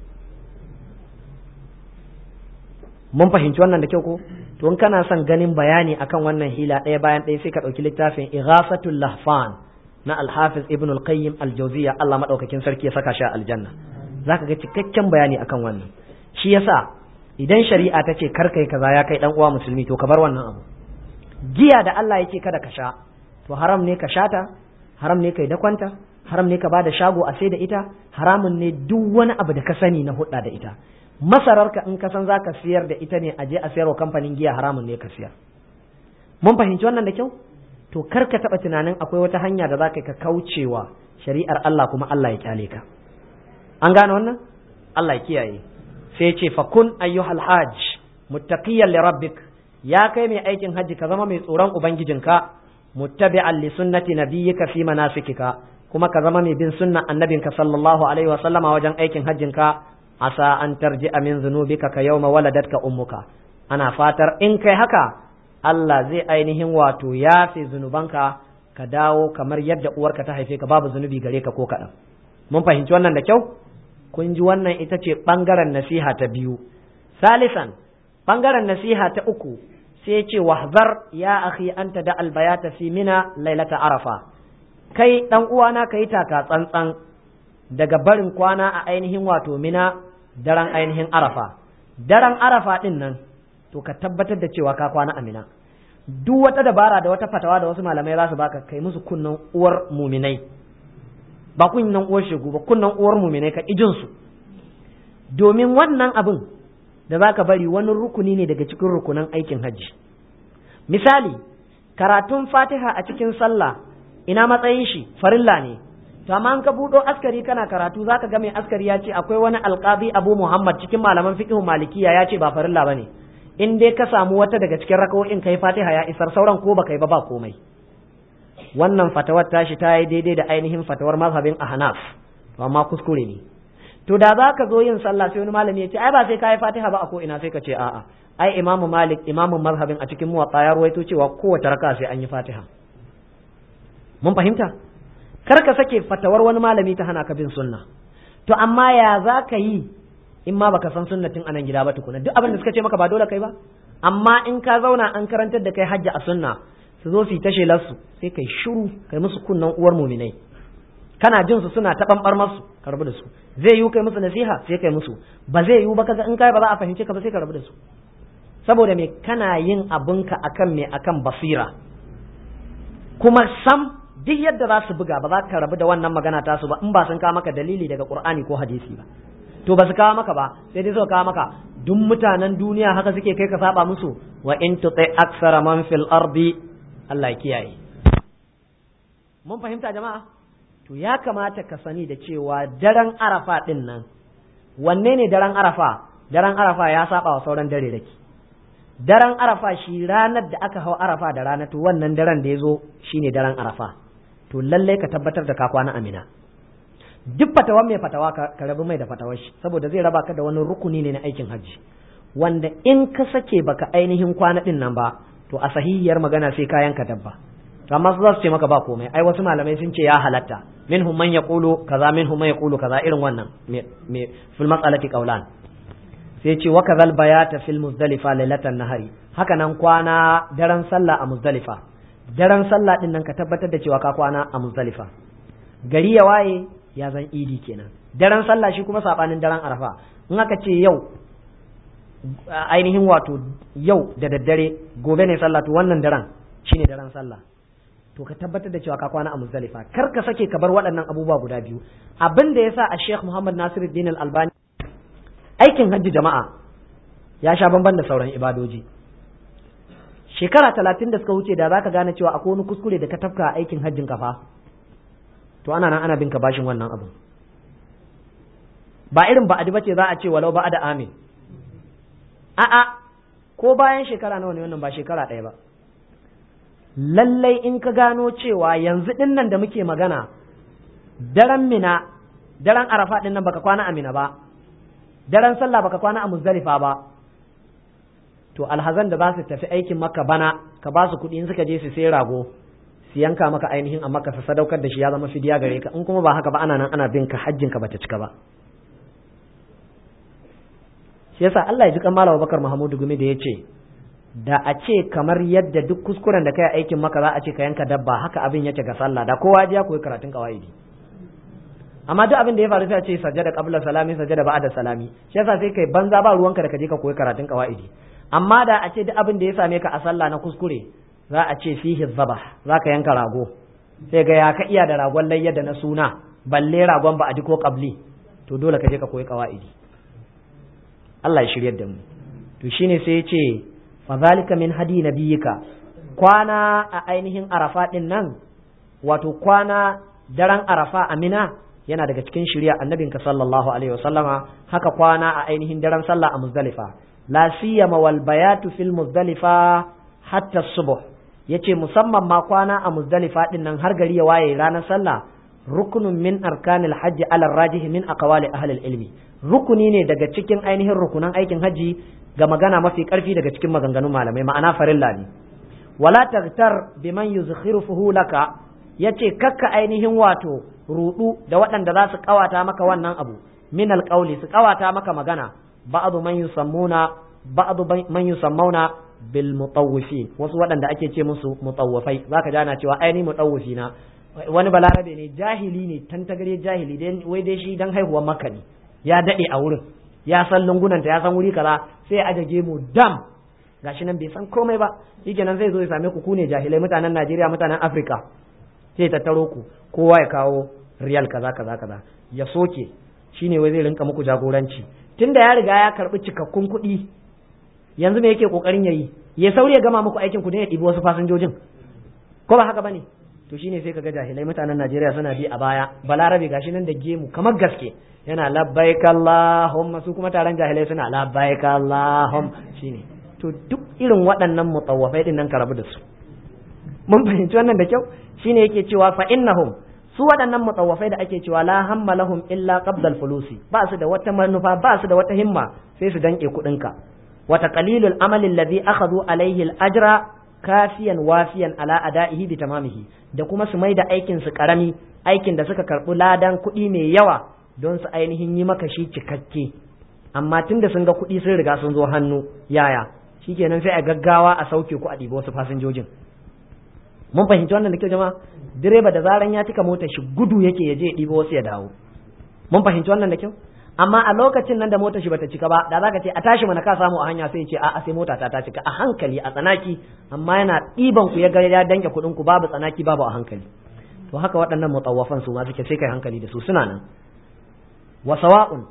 mun fahimci wannan da kyau ko to in kana son ganin bayani akan wannan hila ɗaya bayan ɗaya sai ka ɗauki littafin Ighasatul Lahfan na Al-Hafiz Ibn Al-Qayyim Al-Jawziyya Allah madaukakin sarki ya saka shi a aljanna zaka ga cikakken bayani akan wannan shi yasa idan shari'a ta ce kar kai kaza ya kai dan uwa musulmi to ka bar wannan abu giya da Allah yake kada ka sha to haram ne ka shata haram ne kai dakwanta haram ne ka bada shago a sai da ita haramun ne duk wani abu da ka sani na hudda da ita masararka in ka san zaka siyar da ita ne aje a sayarwa kamfanin giya haramun ne ka siyar mun fahimci wannan da kyau to kar ka taɓa tunanin akwai wata hanya da za ka kaucewa shari'ar Allah kuma Allah ya kyale ka. An gane wannan? Allah ya kiyaye. Sai ce fakun ayyuhal hajj muttaqiyan li rabbik, ya kai mai aikin hajji ka zama mai tsoron ubangijinka, muttabi'an li sunnati nabiyyika fi manasikika, kuma ka zama mai bin sunnan annabinka sallallahu alaihi wa sallama wajen aikin hajjinka. Asa an tarji'a min zunubika ka yawma waladatka ummuka, ana fatar in kai haka Allah zai ainihin wato yafe zunubanka ka dawo kamar yadda uwarka ta haife ka, babu zunubi gare ka ko kaɗan. Mun fahimci wannan da kyau? Kun ji wannan ita ce ɓangaren nasiha ta biyu. Salisan, ɓangaren nasiha ta uku sai ce wahzar ya akhi anta da albayata fi mina lailata arafa. Kai ɗan uwana ka yi taka tsantsan daga barin kwana a ainihin wato mina daren ainihin arafa. Daren arafa ɗin nan to ka tabbatar da cewa ka kwana a mina. Duk wata dabara da wata fatawa da wasu malamai za su baka kai musu kunnan uwar muminai, ba kunnan uwar shegu ba, kunnan uwar muminai ka ijin su, domin wannan abin da za ka bari wani rukuni ne daga cikin rukunan aikin hajji. Misali, karatun fatiha a cikin sallah ina matsayin shi farilla ne, to amma an ka buɗo askari kana karatu za ka ga mai askari ya ce akwai wani alƙazi Abu Muhammad cikin malaman fiqh malikiya ya ce ba farilla bane, in dai ka samu wata daga cikin raka'o'in kai fatiha ya isar, sauran ko baka yi ba komai. Wannan fatawar tashi ta yi daidai da ainihin fatawar mazhabin Ahnaf, to amma kuskure ne. To da za ka zo yin sallah sai wani malami ya ce ai ba sai ka yi fatiha ba a ko ina, sai ka ce a'a ai Imamu Malik imamun mazhabin a cikin Muwatta ya ruwaito cewa kowace raka'a sai an yi fatiha. Mun fahimta? Kar ka sake fatawar wani malami ta hana ka bin sunna. To amma ya za ka yi in ma baka san sunnatin anan gida ba tukuna, duk abin da suka ce maka ba dole kai ba, amma in ka zauna an karantar da kai hajji a sunna, su zo su yi tashe larsu sai kai shiru kai musu kunnan uwar muminai, kana jin su suna ta bambar masu ka rabu da su. Zai yiwu kai musu nasiha sai kai musu, ba zai yiwu ba kaga in kai ba za a fahimce ka ba sai ka rabu da su. Saboda me kana yin abinka akan me akan basira, kuma sam duk yadda za su buga ba za ka rabu da wannan magana tasu ba in ba sun kawo maka dalili daga Qur'ani ko hadisi ba. To ba su kawo maka ba, sai dai suka kawo maka duk mutanen duniya haka suke kai ka saba musu, wa in tuti aksara man fil ardi, Allah ya kiyaye. Mun fahimta jama'a? To ya kamata ka sani da cewa daren Arafa din nan, wanne ne daren Arafa? Daren Arafa ya saba wa sauran dare dake. Daren Arafa shi ranar da aka hau Arafa da rana, to wannan daren da ya zo shine daren Arafa. To lallai ka tabbatar da ka kwana amina. Duk fatawan mai fatawa ka rabu mai da fatawar shi, saboda zai raba ka da wani rukuni ne na aikin hajji, wanda in ka sake baka ainihin kwana din nan ba, to a sahihiyar magana sai kayan ka dabba. To amma su za su ce maka ba komai, ai wasu malamai sun ce ya halatta, minhum man yaqulu kaza minhum man yaqulu kaza, irin wannan me fil mas'alati qawlan. Sai ce wa kadhal bayata fil muzdalifa lailatan nahari, haka nan kwana daren sallah a muzdalifa. Daren sallah din nan ka tabbatar da cewa ka kwana a muzdalifa. Gari ya waye ya zan idi kenan. Daren sallah shi kuma sabanin daren arafa, in aka ce yau ainihin wato yau da daddare gobe ne sallah, to wannan daren shine daren sallah, to ka tabbatar da cewa ka kwana a muzdalifa. Kar ka sake ka bar waɗannan abubuwa guda biyu. Abin da yasa a Sheikh Muhammad Nasiruddin Al-Albani aikin hajji jama'a ya sha bamban da sauran ibadoji. Shekara 30 da suka wuce da zaka gane cewa akwai wani kuskure da ka tafka a aikin hajjin kafa, to ana nan ana bin ka bashin wannan abu. Ba irin ba'adi bace za a ce walau ba'ada amin, a'a ko bayan shekara nawa ne wannan, ba shekara ɗaya ba. Lallai in ka gano cewa yanzu din nan da muke magana daren mina, daren arafa din nan baka kwana a mina ba, daren sallah baka kwana a muzdalifa ba, to alhazan da za su tafi aikin maka bana ka ba su kuɗi in suka je su sai rago su yanka maka ainihin amma ka sadaukar da shi ya zama fidiya gare ka. In kuma ba haka ba ana nan ana bin ka hajjin ka bata cika ba. Shi yasa Allah ya ji kan Malam Bakar Muhammadu Gumi da yace da a ce kamar yadda duk kuskuren da kai aikin maka za a ce ka yanka dabba, haka abin yake ga sallah, da kowa ya koyi karatun qawaidi. Amma duk abin da ya faru sai a ce sajada qabla salami sajada ba'da salami, shi yasa sai kai banza ba ruwanka da ka je ka koyi karatun qawaidi. Amma da a ce duk abin da ya same ka a sallah na kuskure za a ce fihi zabah, za ka yanka rago, sai ga ya ka iya da ragon layya da na suna, balle ragon ba a ji ko qabli, to dole ka je ka koyi qawaidi. Allah ya shiryar da mu. To shine sai ya ce fa zalika min hadi nabiyika, kwana a ainihin arafa din nan wato kwana daren arafa a mina yana daga cikin shari'a annabinka sallallahu alaihi wasallama, haka kwana a ainihin daren sallah a muzdalifa, la siyama wal bayatu fil muzdalifa hatta subuh, yace musamman ma kwana a muzdalifa din nan har gari ya waye ranar sallah rukunun min arkanil hajji ala rajih min aqwali ahli ilmi, rukuni ne daga cikin ainihin rukunan aikin haji ga magana mafi karfi daga cikin maganganun malamai, ma'ana farilla ne. Wala taghtar biman yuzkhiruhu laka, yace kakka ainihin wato rudu da waɗanda za su kawata maka wannan abu, min alqawli su kawata maka magana, ba'du man yusammuna bil mutawwifin, wasu waɗanda ake ce musu mutawwafai, zaka ji ana cewa aini mutawwifi na wani balarabe ne, jahili ne, tantagare jahili dai, wai dai shi dan haihuwar Makka ne, ya dade a wurin, ya san lungunanta, ya san wuri kaza, sai ya aje mu dam, gashi nan bai san komai ba, shikenan zai zo ya same ku ne jahilai, mutanen Najeriya, mutanen Afirka, sai ya tattaro ku, kowa ya kawo riyal kaza kaza kaza, ya soke, shine wai zai rinka muku jagoranci, tunda ya riga ya karbi cikakkun kuɗi, yanzu me yake kokarin yayi, ya sauri ya gama muku aikin ku ne ya ɗibi wasu fasinjojin, ko ba haka bane? To shine sai kaga jahilai mutanen Najeriya suna bi a baya, balarabe gashi nan da gemu kamar gaske yana labbaik Allahumma, su kuma taron jahilai suna labbaik Allahumma, shine to duk irin waɗannan mutawafai din nan ka rabu da su. Mun fahimci wannan da kyau, shine yake cewa fa innahum, su waɗannan mutawafai da ake cewa la hamma lahum illa qabdal fulusi, ba su da wata manufa, ba su da wata himma sai su danke kuɗinka, wa taqlilul amali alladhi akhadhu alayhi al-ajra kafiyan wafiyan ala ada'ihi bi tamamihi, da kuma su mai da aikin su karami, aikin da suka karɓi ladan kuɗi mai yawa don su ainihin yi maka shi cikakke, amma tunda sun ga kuɗi sun riga sun zo hannu, yaya shikenan sai a gaggawa a sauke ku a ɗibi wasu fasinjojin. Mun fahimci wannan da kyau jama'a, direba da zaran ya cika motar shi gudu yake ya je ya ɗibi wasu ya dawo. Mun fahimci wannan da kyau, amma a lokacin nan da motar shi bata cika ba, da zaka ce a tashi mana ka samu a hanya, sai ya ce a'a sai mota ta cika, a hankali a tsanaki, amma yana ɗiban ku ya ga ya danke kuɗin ku, babu tsanaki babu a hankali. To haka waɗannan mutawafan su ma suke, sai kai hankali da su, suna nan. Wa sawa'un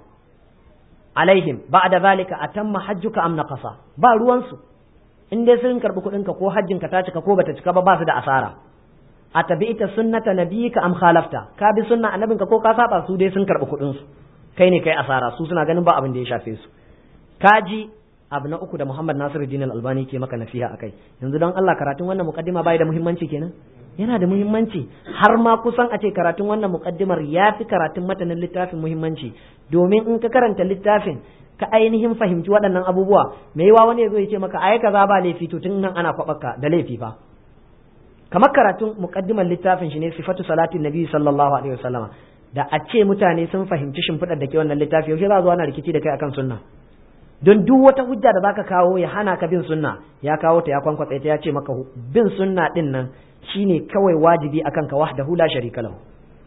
alaihim ba'da zalika atamma hajjuka am naqasa, ba ruwan su in dai sun karbi kuɗin ka ko hajjin ka ta cika ko bata cika ba su da asara. Atabi'ta sunnata nabiyika am khalafta, ka bi sunna annabinka ko ka saba, su dai sun karbi kuɗin su, kai ne kai asara, su suna ganin ba abin da ya shafe su. Kaji abu na uku da Muhammad Nasiruddin Al-Albani ke maka nasiha akai. Yanzu don Allah karatun wannan muqaddima bai da muhimmanci kenan? Yana da muhimmanci, har ma kusan a ce karatun wannan muqaddimar ya fi karatun matanin littafin muhimmanci, domin in ka karanta littafin ka ainihin fahimci waɗannan abubuwa, me yawa wani ya zo ya ce maka ai kaza ba laifi, to tun nan ana kwabaka da laifi fa. Kamar karatun muqaddimar littafin shi ne sifatu salatin nabi sallallahu alaihi wasallama, da a ce mutane sun fahimci shimfiɗar da ke wannan littafi, yaushe za a zo ana rikici da kai akan sunna? Don duk wata hujja da zaka kawo ya hana ka bin sunna, ya kawo ta ya kwankwatsa ta, ya ce maka bin sunna din nan shine kawai wajibi akan ka wahdahu la sharika lahu.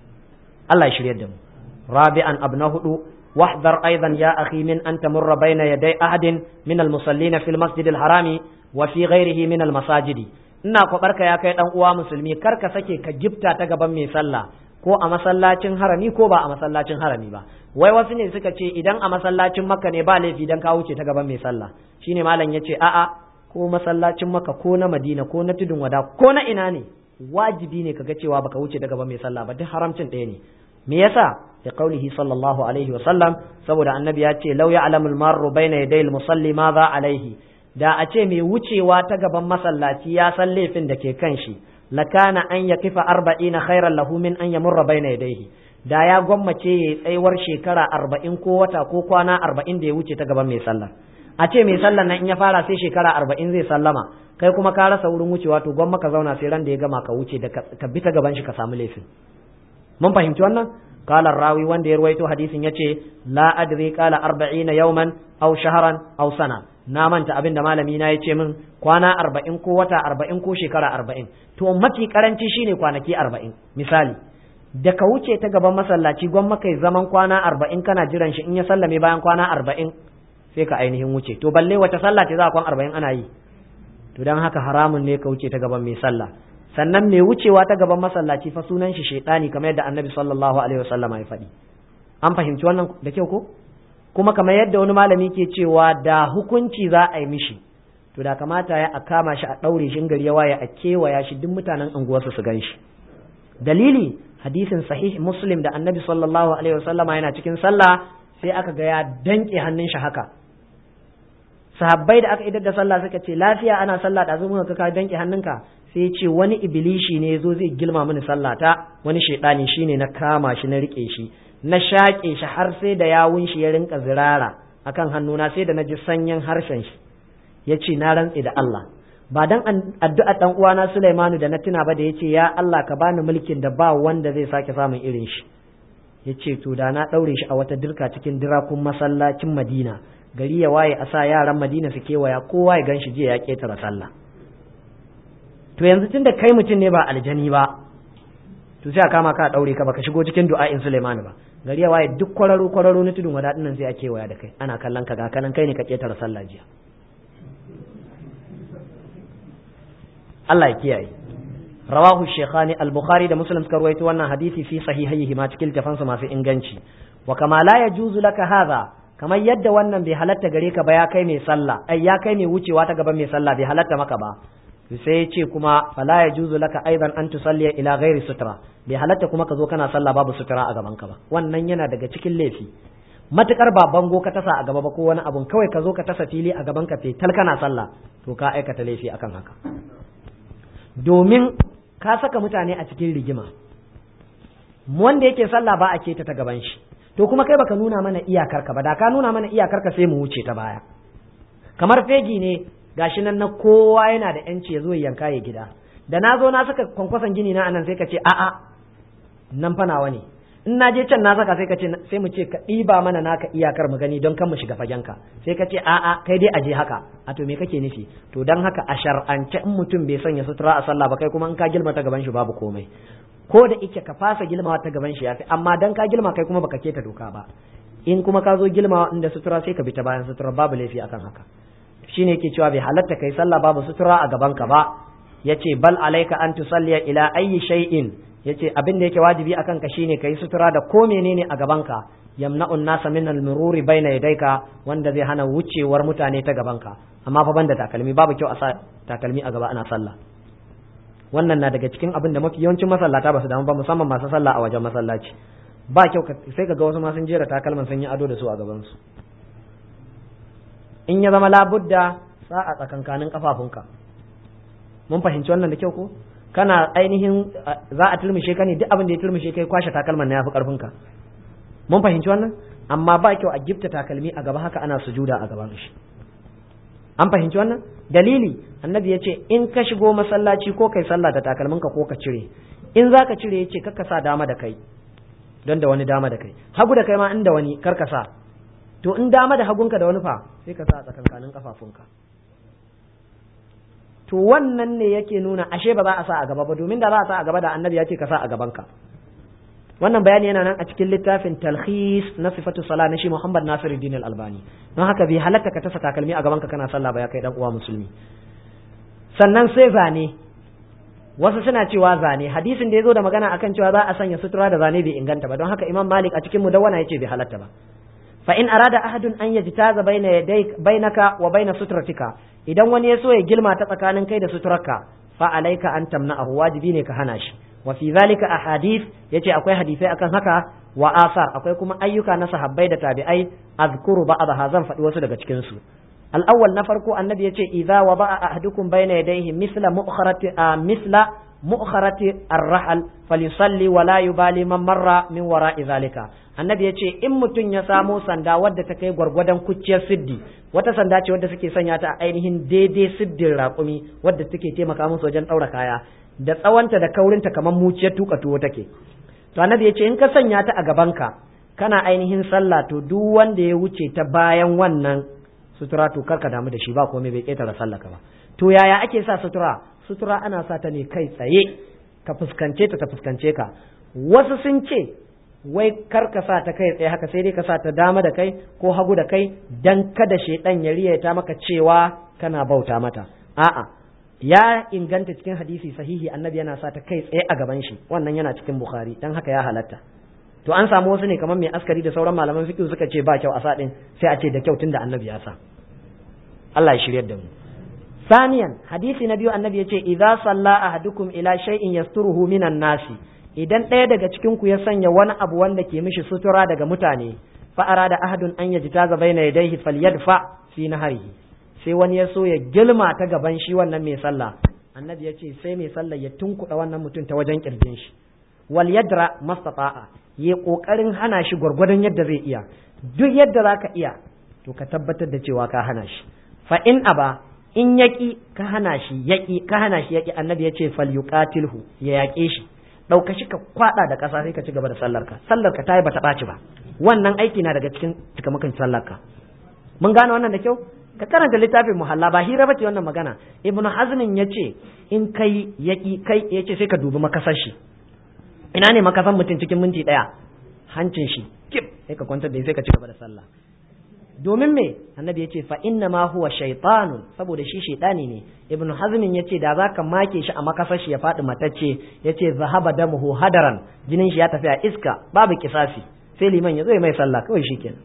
Allah ya shiryar da mu. Rabi'an abna hudu, wahdhar aidan ya akhi min an tamurra bayna yaday ahadin min al-musallina fil masjid al-harami wa fi ghayrihi min al-masajidi. Ina kwabarka ya kai dan uwa musulmi, kar ka sake ka gifta ta gaban mai sallah, ko a masallacin harami ko ba a masallacin harami ba. Wai wasu ne suka ce idan a masallacin Makka ne ba laifi dan ka wuce ta gaban mai sallah. Shine malam yace a'a, ko masallacin Makka ko na Madina ko na Tudun Wada ko na ina ne, wajibi ne kaga cewa baka wuce ta gaban mai sallah ba, duk haramcin ɗaya ne. Me yasa? Ya qaulihi sallallahu alaihi wa sallam, saboda annabi ya ce law ya'lamu al-marru bayna yaday al-musalli ma za alaihi, da a ce mai wucewa ta gaban masallaci ya san laifin da ke kan shi, lakana an yakifa 40 khairan lahu min an yamurra bayna yadayhi, da ya gwammace ya tsayuwar shekara 40 ko wata ko kwana 40 da ya wuce ta gaban mai sallah. A ce mai sallah nan in ya fara sai shekara 40 zai sallama, kai kuma ka rasa wurin wucewa, to gwamma ka zauna sai ran da ya gama ka wuce da ka bi ta gaban shi ka samu laifin. Mun fahimci wannan? قال الراوي wanda ya ruwaito hadisin yace la adri qala 40 yawman aw shahran aw sana, na manta abin da malami na yace min kwana 40 ko wata 40 ko shekara 40, to mafi karanci shine kwanaki 40. Misali, da ka wuce ta gaban masallaci gwamma kai zaman kwana 40 kana jiran shi, in ya sallame bayan kwana 40 sai ka ainihin wuce, to balle wata sallah ce za a kwan 40 ana yi? To dan haka haramun ne ka wuce ta gaban mai sallah. Sannan mai wucewa ta gaban masallaci fa sunan shi shaytani, kamar yadda annabi sallallahu alaihi wasallam ya faɗi. An fahimci wannan da kyau ko? Kuma kamar yadda wani malami ke cewa da hukunci za a yi mishi, to da kamata ya a kama shi a ɗaure shi gari ya waye a kewaya shi duk mutanen unguwarsu su gan shi. Dalili hadisin sahih Muslim da annabi sallallahu alaihi wasallama yana cikin sallah sai aka ga ya danke hannun shi haka. Sahabbai da aka idar da sallah suka ce lafiya ana sallah da zuwa ka danke hannunka, sai ce wani ibilishi ne yazo zai gilma mini sallata, wani shedani shine na kama shi na rike shi na shaƙe shi har sai da yawun shi ya rinka zirara akan hannuna, sai da naji sanyin harshen shi. Yace na rantse da Allah ba dan addu'ar dan uwana Sulaimanu da na tuna ba da yace ya Allah ka bani mulkin da ba wanda zai sake samun irin shi. Yace to da na daure shi a wata dirka cikin dirakun masallacin Madina, gari ya waye a sa yaran Madina su kewaya kowa ya ganshi jiya ya ketara sallah. To yanzu tunda kai mutum ne ba aljani ba, to sai a kama ka daure ka baka shigo cikin du'a'in Sulaiman ba, gari ya waye duk kwararo na tudun wadadin nan sai a kewaya da kai, ana kallon ka ga kanan kai ne ka ketara sallah jiya. Allah ya kiyaye. Rawahu Shaykhani al-Bukhari da Muslim suka rawaito wannan hadisi fi sahihaihi ma cikin tafansu masu inganci. Wa kama la yajuzu laka hadha, kamar yadda wannan bai halatta gare ka ba ya kai mai sallah, ya kai mai wucewa ta gaban mai sallah bai halatta maka ba. Sai ya ce kuma fala yajuzu laka aidan an tusalli ila ghairi sutra, bai halatta kuma ka zo kana sallah babu sutura a gaban ka ba. Wannan yana daga cikin laifi. Matukar ba bango ka tasa a gaba ba ko wani abun, kawai ka zo ka tasa fili a gaban ka fetal kana sallah, to ka aikata laifi akan haka. Domin ka saka mutane a cikin rigima, wanda yake sallah ba a keta ta gaban shi, to kuma kai baka nuna mana iyakar ka ba, da ka nuna mana iyakar ka sai mu wuce ta baya. Kamar fegi ne gashi nan na kowa yana da yanci ya zo yanka ya gida, da na zo na saka kwankwason gini na anan sai ka ce a'a nan fa nawa ne, in na je can na saka sai ka ce sai mu ce ka ɗiba mana naka iyakar mu gani don kan mu shiga fagen ka, sai ka ce a'a kai dai aje haka. A to me kake nufi? To dan haka a shar'ance in mutum bai sanya sutura a sallah ba, kai kuma in ka gilma ta gaban shi babu komai, ko da ike ka fasa gilmawa ta gaban shi yafi, amma dan ka gilma kai kuma baka keta doka ba. In kuma ka zo gilmawa inda sutura sai ka bi ta bayan sutura, babu laifi akan haka. Shine yake cewa bai halatta kai sallah babu sutura a gaban ka ba. Yace bal alaika an tusalliya ila ayyi shay'in, yace abin da yake wajibi akan ka shine kai sutura da ko menene a gaban ka, yamna'u an-nasa min al-mururi bayna yadayka, wanda zai hana wucewar mutane ta gaban ka. Amma fa banda takalmi, babu kyau a sa takalmi a gaba ana sallah. Wannan na daga cikin abin da mafi yawancin masallata ba su damu ba, musamman masu sallah a wajen masallaci. Ba kyau sai ka ga wasu ma sun jera takalman sun yi ado da su a gaban su. In ya zama labudda sa a tsakankanin kafafunka. Mun fahimci wannan da kyau ko? Kana ainihin za a turmushe ka ne, duk abin da ya turmushe kai kwashe takalman na yafi karfin ka. Mun fahimci wannan? Amma ba kyau a gifta takalmi a gaba haka ana sujuda a gaban shi. An fahimci wannan? Dalili annabi ya ce in ka shigo masallaci ko kai sallah da takalminka ko ka cire, in za ka cire ya ce kakka sa dama da kai don da wani dama da kai, hagu da kai ma inda wani kar ka sa. To in dama da hagunka da wani fa sai ka sa a tsakankanin kafafunka. To wannan ne yake nuna ashe ba za a sa a gaba ba, domin da za a sa a gaba da annabi ya ce ka sa a gabanka. Wannan bayani yana nan a cikin littafin talhis na sifatu sala na shi Muhammad Nasiruddin Al-Albani. Don haka bai halatta ka tasa takalmi a gabanka kana sallah ba ya kai dan uwa musulmi. Sannan sai zane, wasu suna cewa zane, hadisin da ya zo da magana akan cewa za a sanya sutura da zane bai inganta ba, don haka Imam Malik a cikin mudawwana yace bai halatta ba. Fa in arada ahadun an yajtaza bainaka wa baina sutratika, idan wani ya so ya gilma ta tsakanin kai da suturarka, fa alaika an tamna'ahu, wajibi ne ka hana shi. Wa fi zalika ahadith, yace akwai hadisai akan haka, wa asar, akwai kuma ayyuka na sahabbai da tabi'ai, azkuru ba'daha, zan faɗi wasu daga cikin su. Al-awwal na farko annabi yace idza wada'a ahadukum bayna yadayhi misla mu'kharati ar-rahl falyusalli wa la yubali man marra min wara'i zalika. Annabi yace in mutum ya samo sanda wadda ta kai gwargwadon kucciyar siddi, wata sanda ce wadda suke sanya ta a ainihin daidai siddin raƙumi, wadda take taimaka musu wajen ɗaura kaya, da tsawonta da kaurinta kamar muciyar tuka tuwo take. To annabi yace in ka sanya ta a gabanka kana ainihin sallah, to duk wanda ya wuce ta bayan wannan sutura to karka damu da shi, ba komai, bai ketara sallaka ba. To yaya ake sa sutura? Sutura ana sa ta ne kai tsaye, ka fuskance ta fuskance ka. Wasu sun ce wai karka sa ta kai tsaye haka, sai dai ka sa ta dama da kai ko hagu da kai, dan kada shedan ya riyata maka cewa kana bauta mata. A'a, ya inganta cikin hadisi sahihi annabi yana sa ta kai tsaye a gaban shi, wannan yana cikin Bukhari, dan haka ya halatta. To an samu wasu ne kamar mai askari da sauran malaman fiqh suka ce ba kyau a sa din, sai a ce da kyau tunda annabi ya sa. Allah ya shiryar da mu. ثانيا حديث نبي النبي yace idza salla ahadukum ila shay'in yasturuhu minan nasi idan ɗaya daga cikin ku ya sanya wani abu wanda ke mishi sutura daga mutane fa arada ahadun an yajtaza baina yadayhi falyadfa fi naharihi sai wani ya so ya gilma ta gaban shi wannan mai sallah annabi yace sai mai sallah ya tunkuɗa wannan mutum ta wajen kirjin shi wal yadra mastata'a yi kokarin hana shi gwargwadon yadda zai iya duk yadda zaka iya to ka tabbatar da cewa ka hana shi fa in aba in yaki ka hana shi yaki annabi ya ce falyuqatilhu ya yaƙe shi ɗauka shi ka kwaɗa da ƙasa sai ka ci gaba da sallarka ta yi bata ɓaci ba wannan aiki na daga cikin tukamakin sallarka mun gane wannan da kyau ka karanta littafin muhalla ba hira bace wannan magana ibnu hazmin ya ce in kai yaki kai ya ce sai ka dubi makasar shi ina ne makasan mutum cikin minti ɗaya hancin shi kip sai ka kwantar da sai ka ci gaba da sallah domin me annabi yace fa inna ma huwa shaytanun saboda shi shaytani ne ibnu hazmin yace da zaka make shi a makasar shi ya fadi matacce yace zahaba damuhu hadaran jinin shi ya tafi a iska babu kisasi sai liman ya zo mai sallah kawai shikenan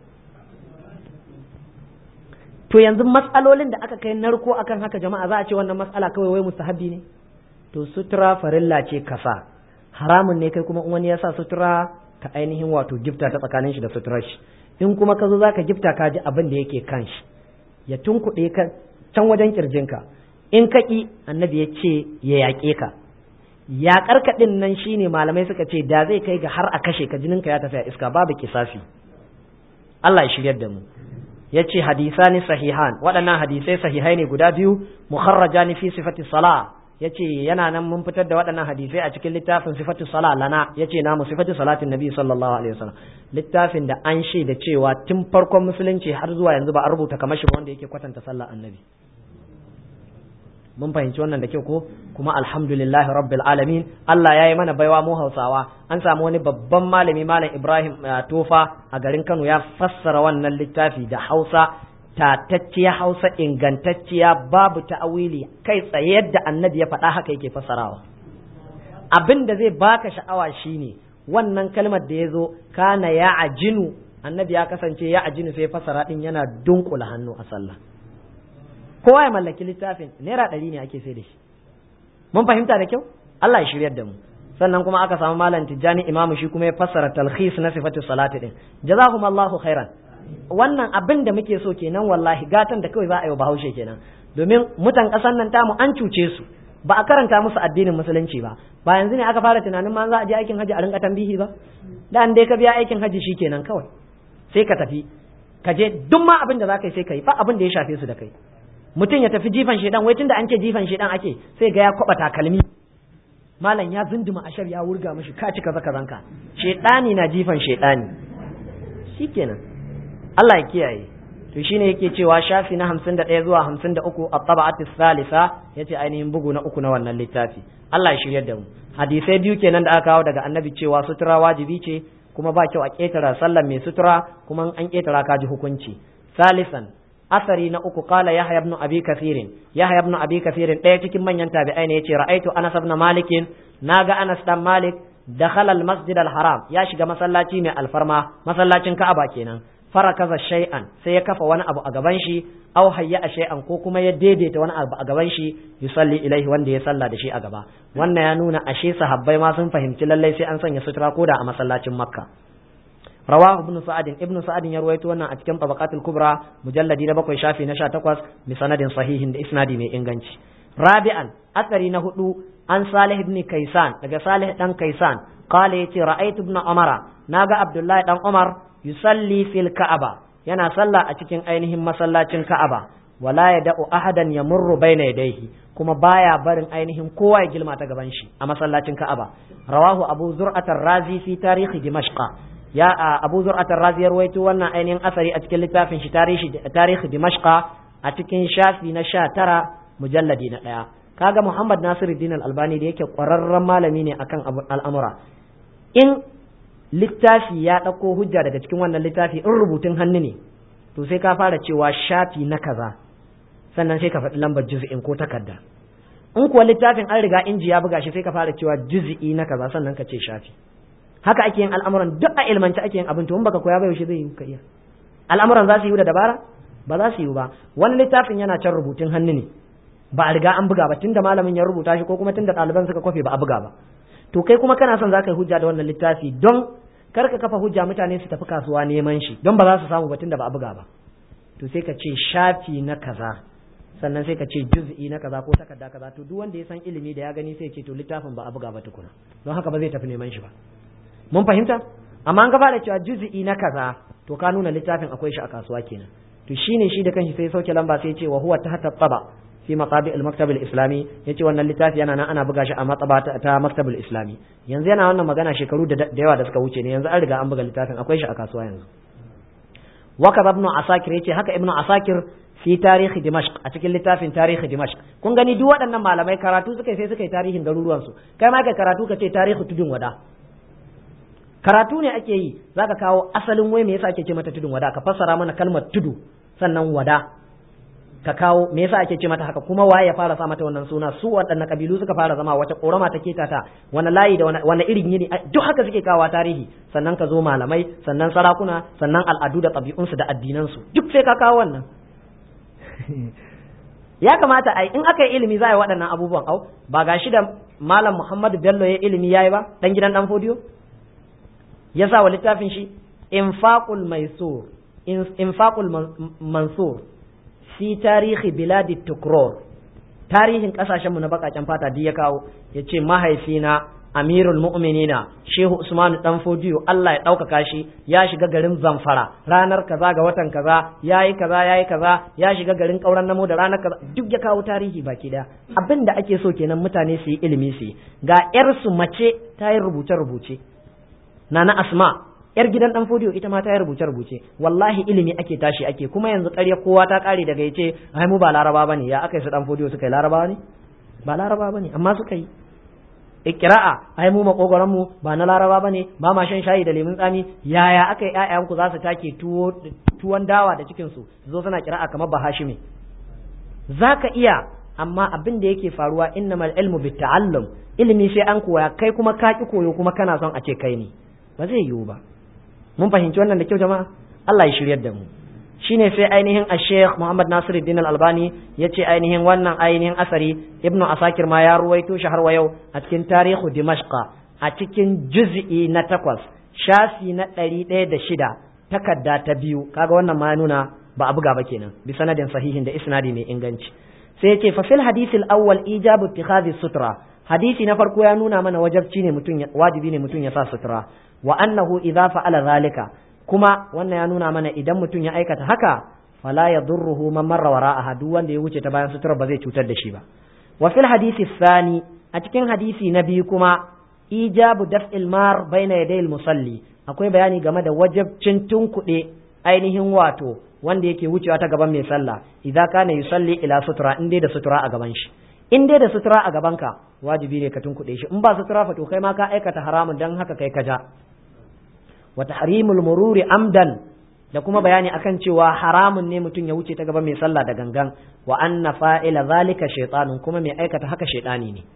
to yanzu matsalolin da aka kai narko akan haka jama'a za a ce wannan matsala kawai wai mustahabi ne to sutura farilla ce kasa haramun ne kai kuma in wani ya sa sutura ka ainihin wato gifta ta tsakanin shi da suturar shi in kuma ka zo za ka gifta ka ji abin da yake kan shi ya tunkuɗe ka can wajen ƙirjinka in ka ƙi annabi ya ce ya yaƙe ka yaƙar ka ɗin nan shine malamai suka ce da zai kai ga har a kashe ka jininka ya tafi a iska babu kisasi Allah ya shiryar da mu ya ce hadisani sahihan waɗannan hadisai sahihai ne guda biyu mukharrajani fi sifati salah ya ce yana nan mun fitar da waɗannan hadisai a cikin littafin sifatu sala lana ya ce namu sifatu salatin nabi sallallahu alaihi wasallam littafin da an shaida cewa tun farkon musulunci har zuwa yanzu ba a rubuta kamar shi wanda yake kwatanta sallar annabi mun fahimci wannan da kyau ko kuma alhamdulillahi rabbil alamin Allah ya yi mana baiwa mu Hausawa an samu wani babban malami malam Ibrahim Tofa a garin Kano ya fassara wannan littafi da Hausa tatacciya Hausa ingantacciya babu ta'awili kai tsaye yadda annabi ya faɗa haka yake fassarawa abin da zai baka sha'awa shine wannan kalmar da ya zo kana ya ajinu annabi ya kasance ya ajinu sai fassara din yana dunkula hannu a sallah kowa ya mallaki littafin naira 100 ne ake sai da shi mun fahimta da kyau Allah ya shiryar da mu sannan kuma aka samu malam Tijjani imamu shi kuma ya fassara talkhis na sifatu salati din jazakumullahu khairan wannan abin da muke so kenan wallahi gatan da kawai za a yi bahaushe kenan domin mutan ƙasar nan tamu an cuce su ba a karanta musu addinin musulunci ba yanzu ne aka fara tunanin ma za a je aikin haji a rinka tambihi ba da an dai ka biya aikin haji shikenan kawai sai ka tafi ka je duk ma abin da za ka yi sai ka yi ba abin da ya shafe su da kai mutum ya tafi jifan shedan wai tunda an ce jifan shedan ake sai ga ya kwaba takalmi malam ya zunduma ashar ya wurga mishi ka ci kaza kazanka shedani na jifan shedani shikenan Allah ya kiyaye to shine yake cewa shafi na 51 zuwa 53 at-tab'at ath-thalitha yace ainihin bugu na uku na wannan littafi Allah ya shiryar da mu hadisai biyu kenan da aka kawo daga annabi cewa sutura wajibi ce kuma ba kyau a ketara sallar mai sutura kuma an ketara ka ji hukunci salisan asari na uku kala yahya ibn abi kathirin ɗaya cikin manyan tabi'ai ne yace ra'aitu anas ibn malik naga anas dan malik dakhala al-masjid al-haram ya shiga masallaci mai alfarma masallacin ka'aba kenan farakaza shay'an sai ya kafa wani abu a gaban shi aw hayya shay'an ko kuma ya daidaita wani abu a gaban shi yusalli ilaihi wanda ya salla da shi a gaba wannan ya nuna ashe sahabbai ma sun fahimci lallai sai an sanya sutura koda a masallacin makka rawahu ibnu sa'ad ya ruwaito wannan a cikin tabaqatul kubra mujalladi na 7 shafi na 18 bi sanadin sahihin da isnadi mai inganci rabi'an asari na 4 an salih ibn kaysan daga salih dan kaysan qala yace ra'aytu ibn umara naga abdullahi dan umar yusalli fil ka'aba yana sallah a cikin ainihin masallacin ka'aba wala yada'u ahadan yamurru bayna yadayhi kuma baya barin ainihin kowa ya gilma ta gaban shi a masallacin ka'aba rawahu abu zur'at ar-razi fi tarikh dimashq ya abu zur'at ar-razi ya rawaito wannan ainihin asari a cikin littafin shi tarikh dimashq a cikin shafi na 19 mujalladi na 1 kaga muhammad nasiruddin al-albani da yake kwararren malami ne akan al'amura in littafi ya ɗauko hujja daga cikin wannan littafi in rubutun hannu ne to sai ka fara cewa shafi na kaza sannan sai ka faɗi lambar juz'in ko takarda in kuwa littafin an riga inji ya buga shi sai ka fara cewa juz'i na kaza sannan ka ce shafi haka ake yin al'amuran duk a ilmance ake yin abin to in baka koya ba yaushe zai yi ka iya al'amuran za su yi da dabara ba za su yi ba wani littafin yana can rubutun hannu ne ba a riga an buga ba tunda malamin ya rubuta shi ko kuma tunda ɗaliban suka kwafe ba a buga ba. To kai kuma kana son za ka yi hujja da wannan littafi don kar ka kafa hujja mutane su tafi kasuwa neman shi don ba za su samu ba tunda ba a buga ba. To sai ka ce shafi na kaza sannan sai ka ce juz'i na kaza ko takarda kaza, to duk wanda ya san ilimi da ya gani sai ce to littafin ba a buga ba tukuna, don haka ba zai tafi neman shi ba. Mun fahimta? Amma an gaba da cewa juz'i na kaza to ka nuna littafin akwai shi a kasuwa kenan. To shine shi da kanshi sai sauke lamba sai ce wa huwa tahta taba fi maqabi al-maktab al-islami, yace wannan littafi yana nan ana buga shi a matsaba ta maktab al-islami. Yanzu yana wannan magana shekaru da yawa da suka wuce ne, yanzu an riga an buga littafin akwai shi a kasuwa yanzu. Waka ibn Asakir yace haka ibn Asakir fi tarihi Dimashq, a cikin littafin tarihi Dimashq. Kun gani duk waɗannan malamai karatu suka yi sai suka yi tarihin garuruwan su, kai ma ka karatu ka ce tarihi tudun wada. Karatu ne ake yi, zaka kawo asalin wai me yasa ake ce mata tudun wada, ka fassara mana kalmar tudu sannan wada ka kawo me yasa ake ce mata haka, kuma waye ya fara sa mata wannan suna, su waɗannan kabilu suka fara zama, wace korama take ta wani layi da wani irin yini, duk haka suke kawo tarihi. Sannan ka zo malamai, sannan sarakuna, sannan al'adu da ɗabi'unsu da addinansu, duk sai ka kawo wannan. Ya kamata ai in aka yi ilimi za a yi waɗannan abubuwan. Au ba gashi da malam Muhammadu Bello ya ilimi yayi ba, dan gidan dan Fodiyo ya sa wa littafin shi infaqul mansur fi tarihi biladi tukror, tarihin kasashen mu na bakaken fata duk ya kawo. Yace mahaifina Amirul Mu'minina Shehu Usman dan Fodiyo Allah ya ɗaukaka shi ya shiga garin Zamfara ranar kaza ga watan kaza, yayi kaza ya shiga garin Kauran Namo da ranar kaza, duk ya kawo tarihi baki daya. Abin da ake so kenan mutane su yi ilimi su yi. Ga yar su mace ta yi rubuce Nana Asma yar gidan dan Fodiyo ita ma ta yi rubuce wallahi ilimi ake tashi ake. Kuma yanzu ƙarya kowa ta ƙare daga yace ai mu ba Laraba bane, ya aka yi su dan Fodiyo suka yi Laraba ne? Ba Laraba bane amma suka yi. Iqra'a ai mu makogoran mu ba na Laraba bane, ba ma shan shayi da lemun tsami, yaya aka yi ƴaƴan ku za su take tuwon dawa da cikin su zo suna qira'a kamar Bahashimi? Zaka iya, amma abin da yake faruwa innamal ilmu bitta'allum, ilimi sai an koya, kai kuma ka ki koyo kuma kana son a ce kai ne, ba zai yiwu ba. Mun fahimci wannan da kyau jama'a? Allah ya shiryar da mu. Shine sai ainihin Sheikh Muhammad Nasiruddin Al-Albani yace ainihin wannan ainihin asari Ibn Asakir ma ya ruwaito shi har wa yau a cikin tarihu Dimashq a cikin juz'i na 8 shafi na 106 takarda ta 2. Kaga wannan ma nuna ba a buga ba kenan, bi sanadin sahihin da isnadi mai inganci. Sai yace fa fil hadith al-awwal ijabu ittikhadhi sutra, hadisi na farko ya nuna mana wajibi ne mutum ya sa sutura, wa annahu idza fa'ala zalika, kuma wannan ya nuna mana idan mutum ya aikata haka fala yadurruhu man marra wara'aha, duk wanda ya wuce ta bayan sutura ba zai cutar da shi ba. Wa fil hadisi thani, a cikin hadisi na biyu kuma ijabu daf'il mar baina yadayil musalli, akwai bayani game da wajibcin tunkuɗe ainihin wato wanda yake wucewa ta gaban mai sallah, idza kana yusalli ila sutura, in dai da sutura a gaban shi. In dai da sutura a gabanka wajibi ne ka tunkuɗe shi, in ba sutura fa to kai ma ka aikata haramun, dan haka kai ka ja. Wa tahrimul mururi amdan, da kuma bayani akan cewa haramun ne mutum ya wuce ta gaban mai sallah da gangan, wa anna fa'ila zalika shaytanun, kuma mai aikata haka shaytani ne.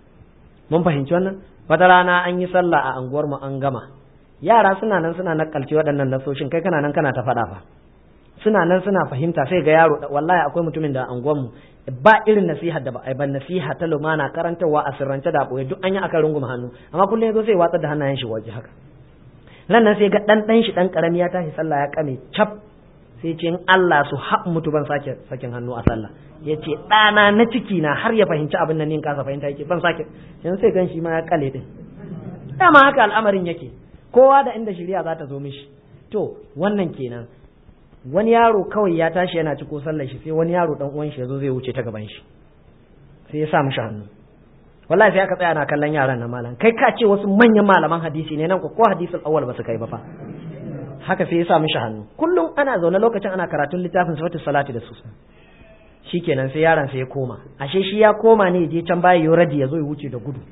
Mun fahimci wannan? Wata rana an yi sallah a anguwar mu an gama, yara suna nan suna nakalce waɗannan nasoshin, kai kana nan kana ta faɗa fa. Suna nan suna fahimta, sai ga yaro, wallahi akwai mutumin da anguwar mu ba irin nasiha da ba ai ban nasiha ta lumana karantawa a sirrance da boye duk an yi aka runguma hannu, amma kullum yazo sai watsar da hannayen shi waje haka. Nan sai ga dan shi dan karami ya tashi sallah ya kame cap, sai ce in Allah su mutu ban sake sakin hannu a sallah. Yace ɗana na ciki na har ya fahimci abin nan ne kasa fahimta yake ban sake, yanzu sai gan shi ma ya kale din. Dama haka al'amarin yake, kowa da inda shari'a za ta zo mishi. To wannan kenan, wani yaro kawai ya tashi yana ciko sallar shi, sai wani yaro dan uwan shi yazo zai wuce ta gaban shi, sai ya sa mishi hannu. Wallahi sai aka tsaya na kallon yaran na malam, kai ka ce wasu manyan malaman hadisi ne nan ko hadisul awwal ba su kai ba fa. Haka sai ya sa mishi hannu. Kullum ana zaune lokacin ana karatun littafin sifatus salati da su. Shikenan sai yaron sai ya koma, ashe shi ya koma ne je can baya yo radi yazo ya wuce da gudu.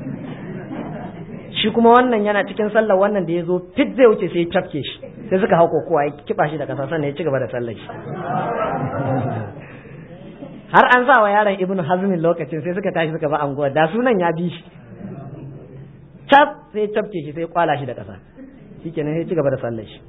Shi kuma wannan yana cikin sallar, wannan da yazo fit zai wuce sai ya cafke shi, sai suka hauko kowa ya kiba shi da kasa sannan ya ci gaba da sallar shi. Har an sa wa yaron Ibn Hazmin lokacin sai suka tashi suka ba anguwa, da sunan ya bi shi cap sai ya cafke shi sai ya kwala shi da kasa, shikenan sai ya ci gaba da sallar shi.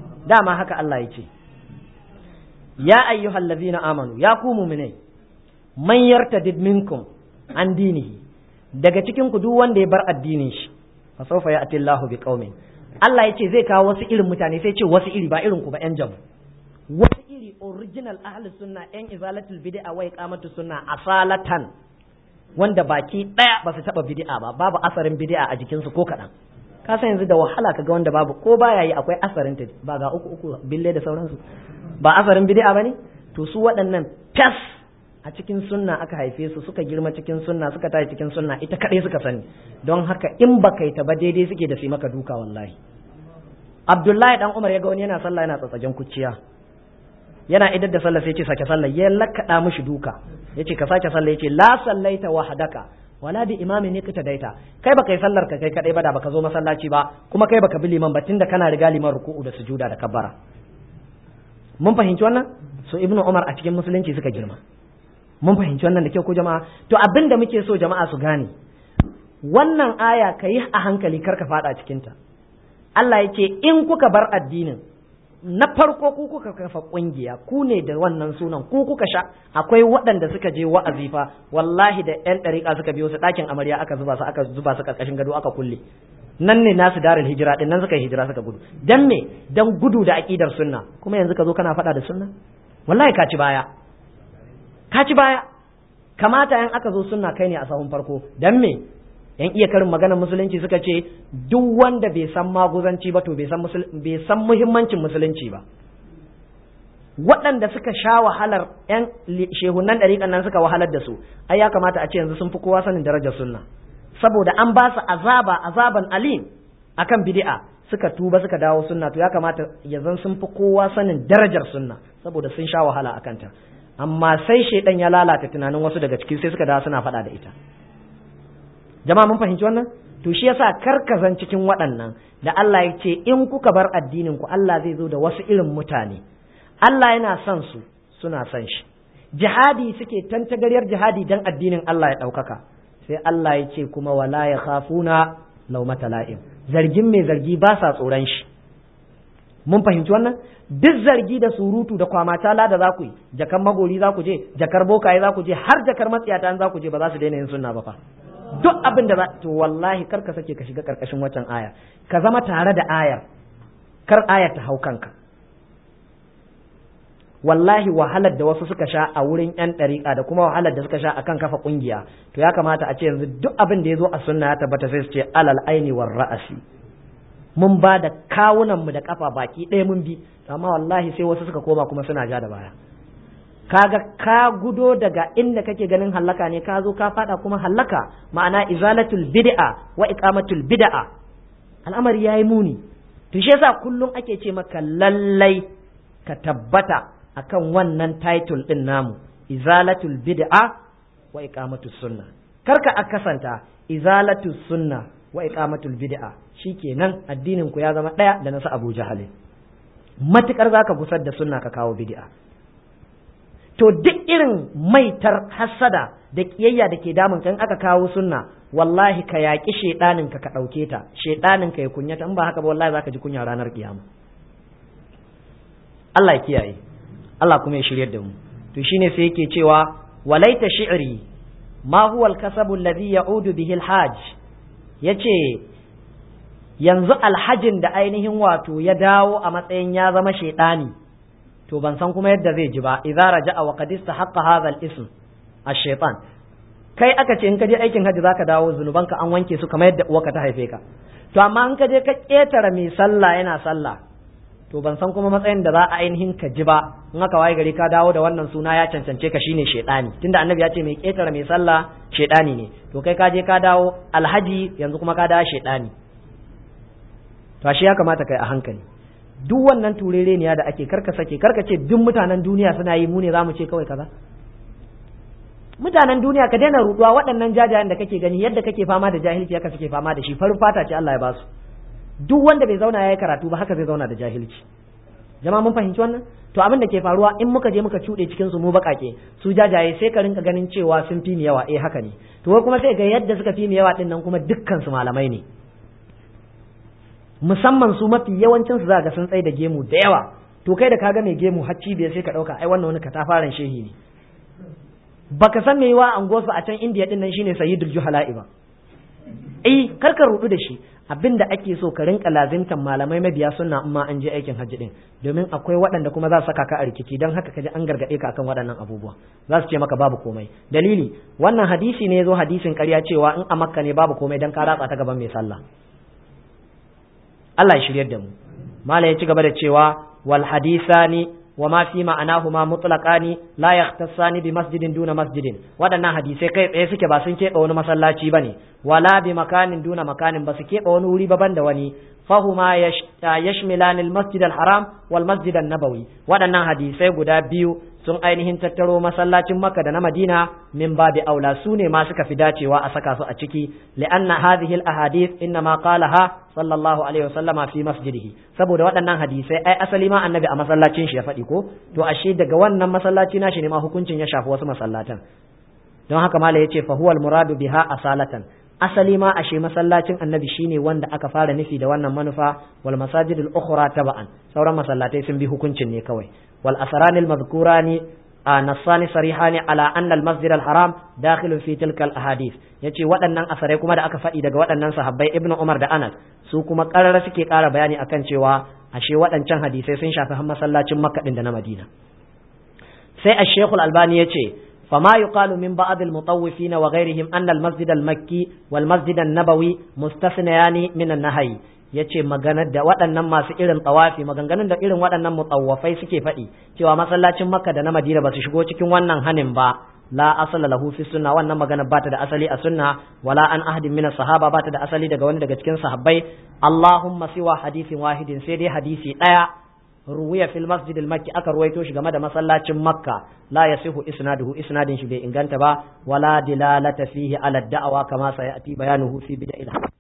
Dama haka Allah ya ce, ya ayyuhallazina amanu, ya ku mu'minai, man yartadid minkum an dinihi, daga cikin ku duk wanda ya bar addinin shi fa sawfa ya'ti Allahu biqaumin, Allah ya ce zai kawo wasu irin mutane, sai ce wasu iri, ba irin ku ba yan jabu, wasu iri original ahli sunna, yan izalatul bid'a wa iqamatus sunna asalatan, wanda baki daya ba su taba bid'a ba, babu asarin bid'a a jikin su ko kadan. Ka san yanzu da wahala kaga wanda babu ko baya yi akwai asarin ta, ba ga uku bille da sauransu, ba asarin bid'a bane. To su waɗannan tas a cikin sunna aka haife su, suka girma cikin sunna, suka tashi cikin sunna, ita kadai suka sani. Don haka in baka yi ta ba daidai suke da su maka duka wallahi. Abdullahi dan Umar ya ga wani yana sallah yana tsatsagen kuciya, yana idar da sallah sai ce sake sallah, ya lakada mishi duka, yace ka sake sallah, yace la sallaita wahdaka wala bi imamin ne ka daita, kai baka yi sallar ka kai kadai ba, da baka zo masallaci ba, kuma kai baka bi liman ba, tunda kana riga liman ruku'u da sujuda da kabbara. Mun fahimci wannan? So Ibnu Umar a cikin musulunci suka girma. Mun fahimci wannan da kyau ko jama'a? To abin da muke so jama'a su gane, wannan aya ka yi a hankali kar ka fada cikin ta. Allah ya ce in kuka bar addinin, na farko ku kuka kafa kungiya, ku ne da wannan sunan, ku kuka sha. Akwai waɗanda suka je wa'azi fa, wallahi da ƴan ɗariƙa suka biyo su ɗakin amarya aka zuba su ƙarƙashin gado aka kulle. Nan ne nasu darul hijira din, nan suka yi hijira suka gudu. Dan me? Dan gudu da aqidar sunna. Kuma yanzu ka zo kana faɗa da sunna? Wallahi ka ci baya. Ka ci baya. Kamata yan aka zo sunna kai ne a sahun farko. Dan me? Yan iya karin maganar musulunci suka ce duk wanda bai san maguzanci ba to bai san muhimmancin musulunci ba. Waɗanda suka sha wahalar yan shehunan ɗariƙan nan suka wahalar da su, ai ya kamata a ce yanzu sun fi kowa sanin darajar sunna. Saboda an ba su azaban alim akan bid'a, suka tuba suka dawo sunna, to ya kamata yanzu sun fi kowa sanin darajar sunna saboda sun sha wahala akan ta. Amma sai shedan ya lalata tunanin wasu daga ciki, sai suka dawo suna faɗa da ita. Jama'a mun fahimci wannan? To shi yasa karkazan cikin waɗannan da Allah ya ce in kuka bar addinin ku Allah zai zo da wasu irin mutane. Allah yana son su, suna son shi. Jihadi suke tantagaryar jihadi dan addinin Allah ya ɗaukaka. Sai Allah ya ce kuma wala ya khafuna laumata la'im, zargin mai zargi ba sa tsoron shi. Mun fahimci wannan? Duk zargi da surutu da kwamatala da za ku yi, jakar magori za ku je, jakar bokaye za ku je, har jakar matsiyata za ku je, ba za su daina yin sunna ba fa. Duk abin da za, to wallahi kar ka sake ka shiga karkashin waccan aya, ka zama tare da ayar, kar ayar ta hau kanka. Wallahi wahalar da wasu suka sha a wurin yan ɗariƙa da kuma wahalar da suka sha akan kafa ƙungiya, to ya kamata a ce yanzu duk abin da ya zo a sunna ya tabbata, sai su ce alal aini war ra'asi, mun ba da kawunanmu da kafa baki ɗaya mun bi. Amma wallahi sai wasu suka koma kuma suna ja da baya. Kaga ka gudo daga inda kake ganin hallaka ne, ka zo ka fada kuma hallaka, ma'ana izalatul bid'a wa iqamatul bid'a. Al'amari yayi muni. To shi yasa kullum ake ce maka lallai ka tabbata akan wannan title din namu, izalatul bid'a wa iqamatus sunna. Karka akasanta izalatus sunna wa iqamatul bid'a, shikenan addinin ku ya zama daya da nasu Abu Jahal. Matukar zaka gusar da sunna ka kawo bid'a, to duk irin maitar hasada da kiyayya da ke damun kan aka kawo sunna, wallahi ka yaƙi shedanin ka ɗauke ta, shedanin ka ya kunyata, in ba haka ba wallahi zaka ji kunya ranar kiyama. Allah ya kiyaye, Allah kuma ya shiryar da mu. To shine sai yake cewa walaita shi'ri ma huwa al-kasabu alladhi ya'udu bihi al-hajj, yace yanzu alhajin da ainihin wato ya dawo a matsayin ya zama shedani, to ban san kuma yadda zai ji ba. Idza raja'a wa qad istahaqqa hadha al-ism ash-shaytan, kai aka ce in ka je aikin hajji zaka dawo zunubanka an wanke su kamar yadda uwarka ta haife ka, to amma in ka je ka ketara mai sallah yana sallah, to ban san kuma matsayin da za a ainihin ka ji ba. In aka waye gari ka dawo da wannan suna ya cancance ka shine shedani, tunda annabi ya ce mai ketara mai sallah shedani ne, to kai ka je ka dawo alhaji yanzu kuma ka dawo shedani. To ashe ya kamata kai a hankali. Duk wannan turereniya da ake karka sake, karka ce duk mutanen duniya suna yi, mu ne zamu ce kawai kaza. Mutanen duniya ka daina ruduwa, waɗannan jajayen da kake gani yadda kake fama da jahilci haka suke fama da shi, farin fata ce Allah ya ba su. Duk wanda bai zauna yayi karatu ba haka zai zauna da jahilci. Jama'a mun fahimci wannan? To abin da ke faruwa in muka je muka cuɗe cikin su mu baƙaƙe, su jajaye sai ka rinka ganin cewa sun fi mu yawa, haka ne. To wai kuma sai ga yadda suka fi mu yawa din nan kuma dukkan su malamai ne. Musamman su mafi yawancin su za ga sun tsaye da gemu da yawa, to kai da kaga mai gemu har cibiya sai ka dauka ai wannan wani katafaren shehi ne. baka san me yiwa an gosu a can India din nan shine sayyidul juhala'i ba karka rudu da shi abinda ake so ka rinka lazimtan malamai mabiya sunna amma an je aikin hajji din domin akwai waɗanda kuma za su saka ka a rikici don haka kaji an gargaɗe ka akan waɗannan abubuwa za su ce maka babu komai dalili wannan hadisi ne yazo hadisin ƙarya cewa in a makka ne babu komai dan ka ratsa ta gaban mai sallah Allah ya shiryar da mu mala ya ci gaba da cewa wal hadisani وما في معناهما مطلقان لا يختصان بمسجد دون مسجد waɗannan hadisai kai tsaye suke ba sun keɓe wani masallaci bane wala bi makanin duna makanin ba su keɓe wani wuri ba banda wani fahuma yashmilan al-masjid al-haram wal masjid an-nabawi waɗannan hadisai guda biyu sun ainihin tattaro masallacin Makka da na Madina min babi aula su ne ma suka fi dacewa a saka su a ciki li'anna hadhihi al-ahadith inma qalaha sallallahu alaihi wasallama fi masjidihi saboda waɗannan hadisai ai asali ma annabi a masallacin shi ya faɗi ko to ashe daga wannan masallaci nashi ne ma hukuncin ya shafi wasu masallatan don haka mala yace fa huwal muradu biha asalatan asali ma ashe masallacin annabi shine wanda aka fara nufi da wannan manufa wal masajidul ukhra taba'an sauran masallatai sun bi hukuncin ne kawai wal asranil madhkurani nassani sarihani ala anna al masjid al haram dakhilun fi tilka al ahadith yace waɗannan asarai kuma da aka faɗi daga waɗannan sahabbai ibnu umar da anas su kuma karara suke ƙara bayani akan cewa ashe waɗancan hadisai sun shafi har masallacin makka din da na madina sai ash-shaykh al-albani yace فما يقال من بعض المطوفين وغيرهم أن المسجد المكي والمسجد النبوي مستثنيان من النهي yace maganar da waɗannan masu irin tawafi maganganun da irin waɗannan mutawafai suke faɗi cewa masallacin Makka da na Madina ba su shigo cikin wannan hanin ba la asala lahu fi sunna wannan magana ba ta da asali a sunna wala an ahadin min sahaba ba ta da asali daga wani daga cikin sahabbai Allahumma siwa hadisin wahidin sai dai hadisi ɗaya ruwiya fil masjid al makki aka ruwaito shi game da masallacin makka la yasihu isnadin shi bai inganta ba wala dilalata fihi ala da'awa kama sayati bayanuhu fi bida'il